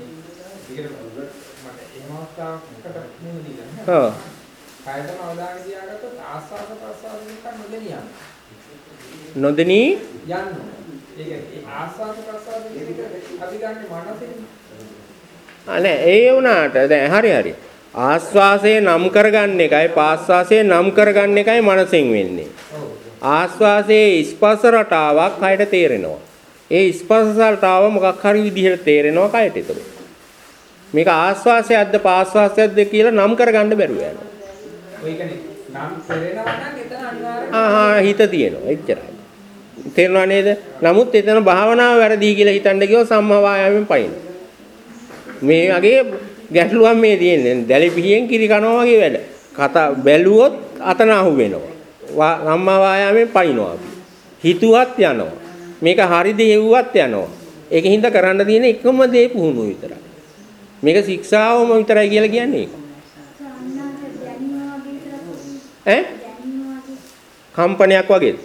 ඔව්. කයටම අවධානය තියාගත්තොත් ආස්වාද ප්‍රසආද නිකන් නොදෙනියන්න. නොදෙනී යන්න. ඒක ඒ ආස්වාද ප්‍රසආද දෙක අපි ගන්න මනසෙන්. අනේ ඒ වුණාට දැන් හරි හරි. ආස්වාසය නම් කරගන්න එකයි පාස්වාසය නම් කරගන්න එකයි මනසෙන් වෙන්නේ. ආස්වාසයේ ස්පර්ශ රටාවක් කයට තේරෙනවා. ඒ ස්පර්ශ රටාව මොකක් හරි විදිහට තේරෙනවා කයට ඒතකොට. මේක ආස්වාසයක්ද පාස්වාසයක්ද කියලා නම් කරගන්න බැරුව යනවා. ඔය කියන්නේ නම් තේරෙනවා නම් එතන අනිවාර්යයෙන් ආහා හිත තියෙනවා එච්චරයි. තේරුණා නේද? නමුත් එතන භාවනාව වැරදි කියලා හිතන්න ගියොත් සම්මා වායාමයෙන් පයින්. මේ වගේ ගැටලුවක් මේ තියෙන්නේ. දැලි පිහියෙන් කිරි කනවා වගේ වැඩ. කතා බැලුවොත් අතන අහු වෙනවා. සම්මා වායාමයෙන් පයින්නවා අපි. හිතුවත් යනවා. මේක හරිද හෙව්වත් යනවා. ඒකින්ද කරන්න තියෙන එකම දේ පුහුණුව විතරයි. මේක ශික්ෂාවම විතරයි කියලා කියන්නේ ඒක. ඈ? කම්පනයක් වගේද?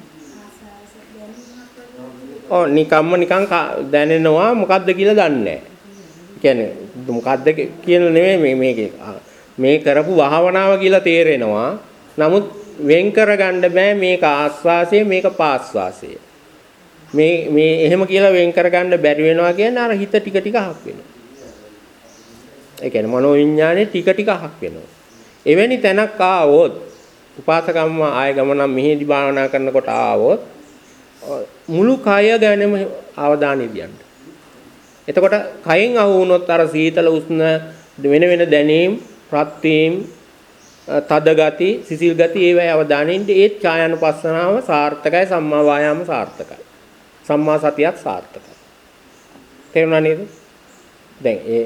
ඔව් නිකම්ම නිකන් දැනෙනවා මොකද්ද කියලා දන්නේ නැහැ. කියන්නේ මොකද්ද කියන නෙමෙයි මේ මේකේ මේ කරපු භාවනාව කියලා තේරෙනවා. නමුත් වෙන් කරගන්න බෑ මේක ආස්වාසය මේක පාස්වාසය. මේ මේ එහෙම කියලා වෙන් කරගන්න බැරි වෙනවා කියන්නේ අර හිත ටික ටික අහක් වෙනවා. ඒ කියන්නේ මනෝ විඥානේ ටික ටික අහක් වෙනවා. එවැනි තැනක් ආවොත් උපාසකම්ම ආය ගමනම් මෙහෙදි භාවනා කරනකොට ආවොත් මුළු කය ගැනම අවධානය දියන්න. එතකොට කයෙන් අහු වුණොත් අර සීතල උෂ්ණ වෙන වෙන දැනීම්, රත් වීම, තද ගති, සිසිල් ගති ඒවයි අවධානයෙන් ඒ ඡායානුපස්සනාව සාර්ථකයි, සම්මා වායාම සාර්ථකයි. සම්මා සතියත් සාර්ථකයි. තේරුණා නේද? දැන් ඒ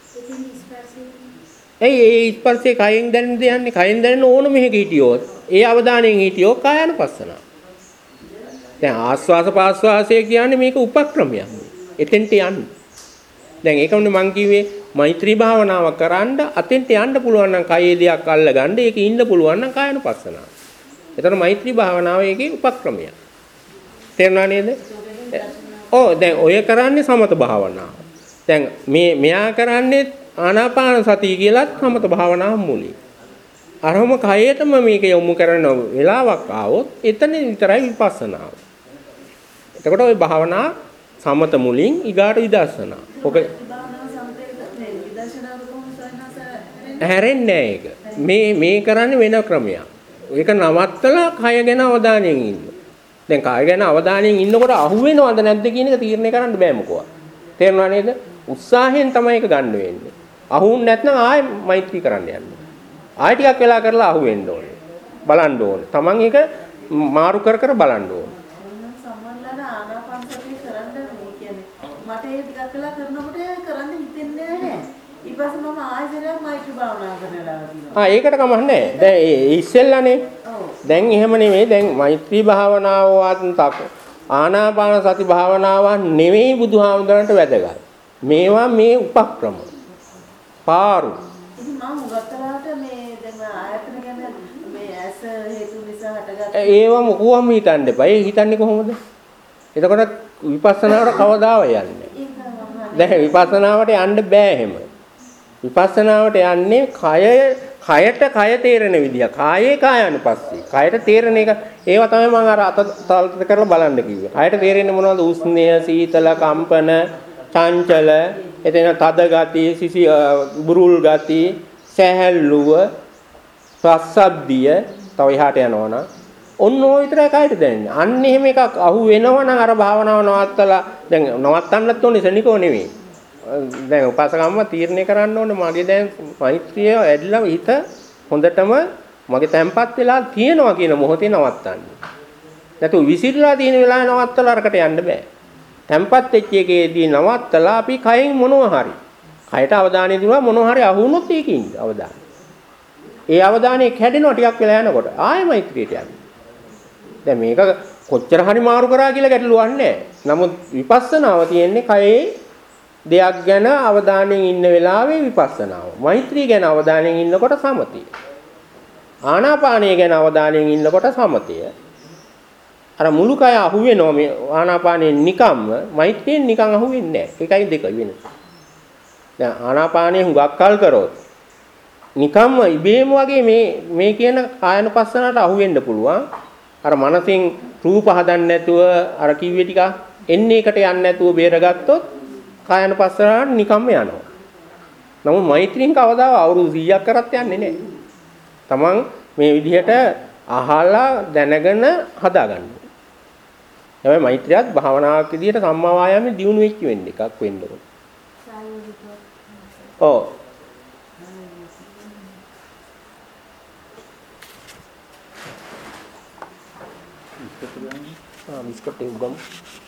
ඒ ඒ ස්පර්ශයේ කයෙන් දැනෙන දෙයන්නේ කයෙන් දැනෙන ඕනම එකක හිටියොත් ඒ අවධානයෙන් හිටියොත් කායानुපස්සනාව. දැන් ආස්වාස පාස්වාසය කියන්නේ මේක උපක්‍රමයක්. එතෙන්ට යන්න. දැන් ඒකමනේ මං කිව්වේ මෛත්‍රී භාවනාව කරන්න අතෙන්ට යන්න පුළුවන් නම් කයේ දෙයක් අල්ල ගන්න ඒකේ ඉන්න පුළුවන් නම් කායानुපස්සනාව. එතන මෛත්‍රී භාවනාව ඒකේ උපක්‍රමයක්. තේරුණා නේද? ඔව් දැන් ඔය කරන්නේ සමත භාවනාව. දැන් මේ මෙයා කරන්නේ ආනාපාන සතිය කියලාත් සමත භාවනාව මුලින්. අරම කයයටම මේක යොමු කරන වෙලාවක් ආවොත් එතන විතරයි විපස්සනාව. එතකොට ওই භාවනා සමත මුලින් ඊගාට විදර්ශනා. ඔක හැරෙන්නේ නැහැ ඒක. මේ මේ කරන්නේ වෙන ක්‍රමයක්. ඒක නවත්තලා කය ගැන අවධානයෙන් ඉන්න. දැන් කය ගැන අවධානයෙන් ඉන්නකොට අහුවෙනවද නැද්ද කියන එක තීරණය කරන්න බෑ මොකවත්. තේරුණා නේද? උත්සාහයෙන් තමයි ඒක ගන්න වෙන්නේ. අහුුන් නැත්නම් ආයෙ මෛත්‍රී කරන්න යන්න. ආයෙ ටිකක් වෙලා කරලා අහුවෙන්න ඕනේ. බලන්න ඕනේ. Taman එක මාරු කර කර බලන්න ඕනේ. සම්මල්ලාන ආනාපාන සතිය කරන්න මේ කියන්නේ මට ඒ ටිකක් වෙලා කරනකොට කරන්න හිතෙන්නේ නැහැ. ඊපස්සේ මම ආයෙත් මෛත්‍රී භාවනා කරනවා කියනවා. ආ ඒකට කමක් නැහැ. දැන් ඒ ඉස්සෙල්ලානේ. ඔව්. දැන් එහෙම නෙමෙයි. දැන් මෛත්‍රී භාවනාවත් ආනාපාන සති භාවනාව නෙමෙයි බුදුහාමුදුරන්ට වැදගත්. මේවා මේ උපක්‍රම. පාරු. ඉතින් මම උගතලාට මේ දැන් ආයතන ගැන මේ ඇස හේතු නිසා හටගත්ත ඒව මොකුවම හිතන්න එපා. ඒ හිතන්නේ කොහොමද? එතකොට විපස්සනාවට කවදාව යන්නේ? දැන් විපස්සනාවට යන්න බෑ එහෙම. විපස්සනාවට යන්නේ කය කයට කය තේරෙන විදිය. කායේ කායानुපස්සී. කයට තේරෙන එක ඒවා තමයි මම අර අත තල්ත කරලා බලන්න කිව්වේ. කයට තේරෙන්නේ මොනවද? උෂ්ණය, සීතල, කම්පන, චංචල, එතන තද ගති, සිසි බුරුල් ගති, සැහැල්ලුව, ප්‍රසද්ධිය, තව එහාට යනවනම් ඔන්න ඔය විතරයි කයට දැනෙන්නේ. අන්න එහෙම එකක් අහු වෙනවනම් අර භාවනාව නවත්තලා දැන් නවත්තන්නත් ඕනේ සනිකෝ නෙවෙයි. දැන් උපාසකම්ම තීරණය කරන්න ඕනේ මගේ දැන් මෛත්‍රිය ඇදලා හිත හොඳටම මගේ තැම්පත් වෙලා තියෙනවා කියන මොහොතේ නවත්තන්න. නැතු විසිරලා තියෙන වෙලාවේ නවත්තලා අරකට යන්න බෑ. තැම්පත් වෙච්ච එකේදී නවත්තලා අපි කයින් මොනවා හරි කයට අවධානය දුන්නා මොනවා හරි අහු වුණොත් ඒකින් අවධානය. ඒ අවධානය කැඩෙනවා ටිකක් වෙලා යනකොට ආයෙ මෛත්‍රියට යන්න. දැන් මේක කොච්චර හරි මාරු කරා කියලා ගැටලුවක් නැහැ. නමුත් විපස්සනාව තියෙන්නේ කයේ දෙයක් ගැන අවධානයෙන් ඉන්න වෙලාවේ විපස්සනාව. මෛත්‍රිය ගැන අවධානයෙන් ඉන්නකොට සමතිය. ආනාපානය ගැන අවධානයෙන් ඉන්නකොට සමතිය. අර මුළු කය අහු වෙනවා මේ ආනාපානයෙන් නිකම්ම මෛත්‍රියෙන් නිකන් අහු වෙන්නේ නැහැ. ඒකයි දෙක වෙනස. දැන් ආනාපානය හුඟක් කල් කරොත් නිකම්ම ඉබේම වගේ මේ මේ කියන කායනුපස්සනට අහු වෙන්න පුළුවන්. අර මනසින් රූප හදන්න නැතුව අර කිව්වේ ටික එන්නේ එකට යන්නේ නැතුව බේරගත්තොත් කායනුපස්සනට නිකම්ම යනවා. නමුත් මෛත්‍රියෙන් කවදාවත් අවුරුදු සීයක් කරත් යන්නේ නැහැ. තමන් මේ විදිහට අහලා දැනගෙන හදාගන්න. හැබැයි මෛත්‍රියත් භාවනාවක් විදිහට සම්මා වායාමයේ දියුණු වෙච්ච වෙන්න එකක් වෙන්න ඕන. ඔව්. Ah, biscuit tem gum.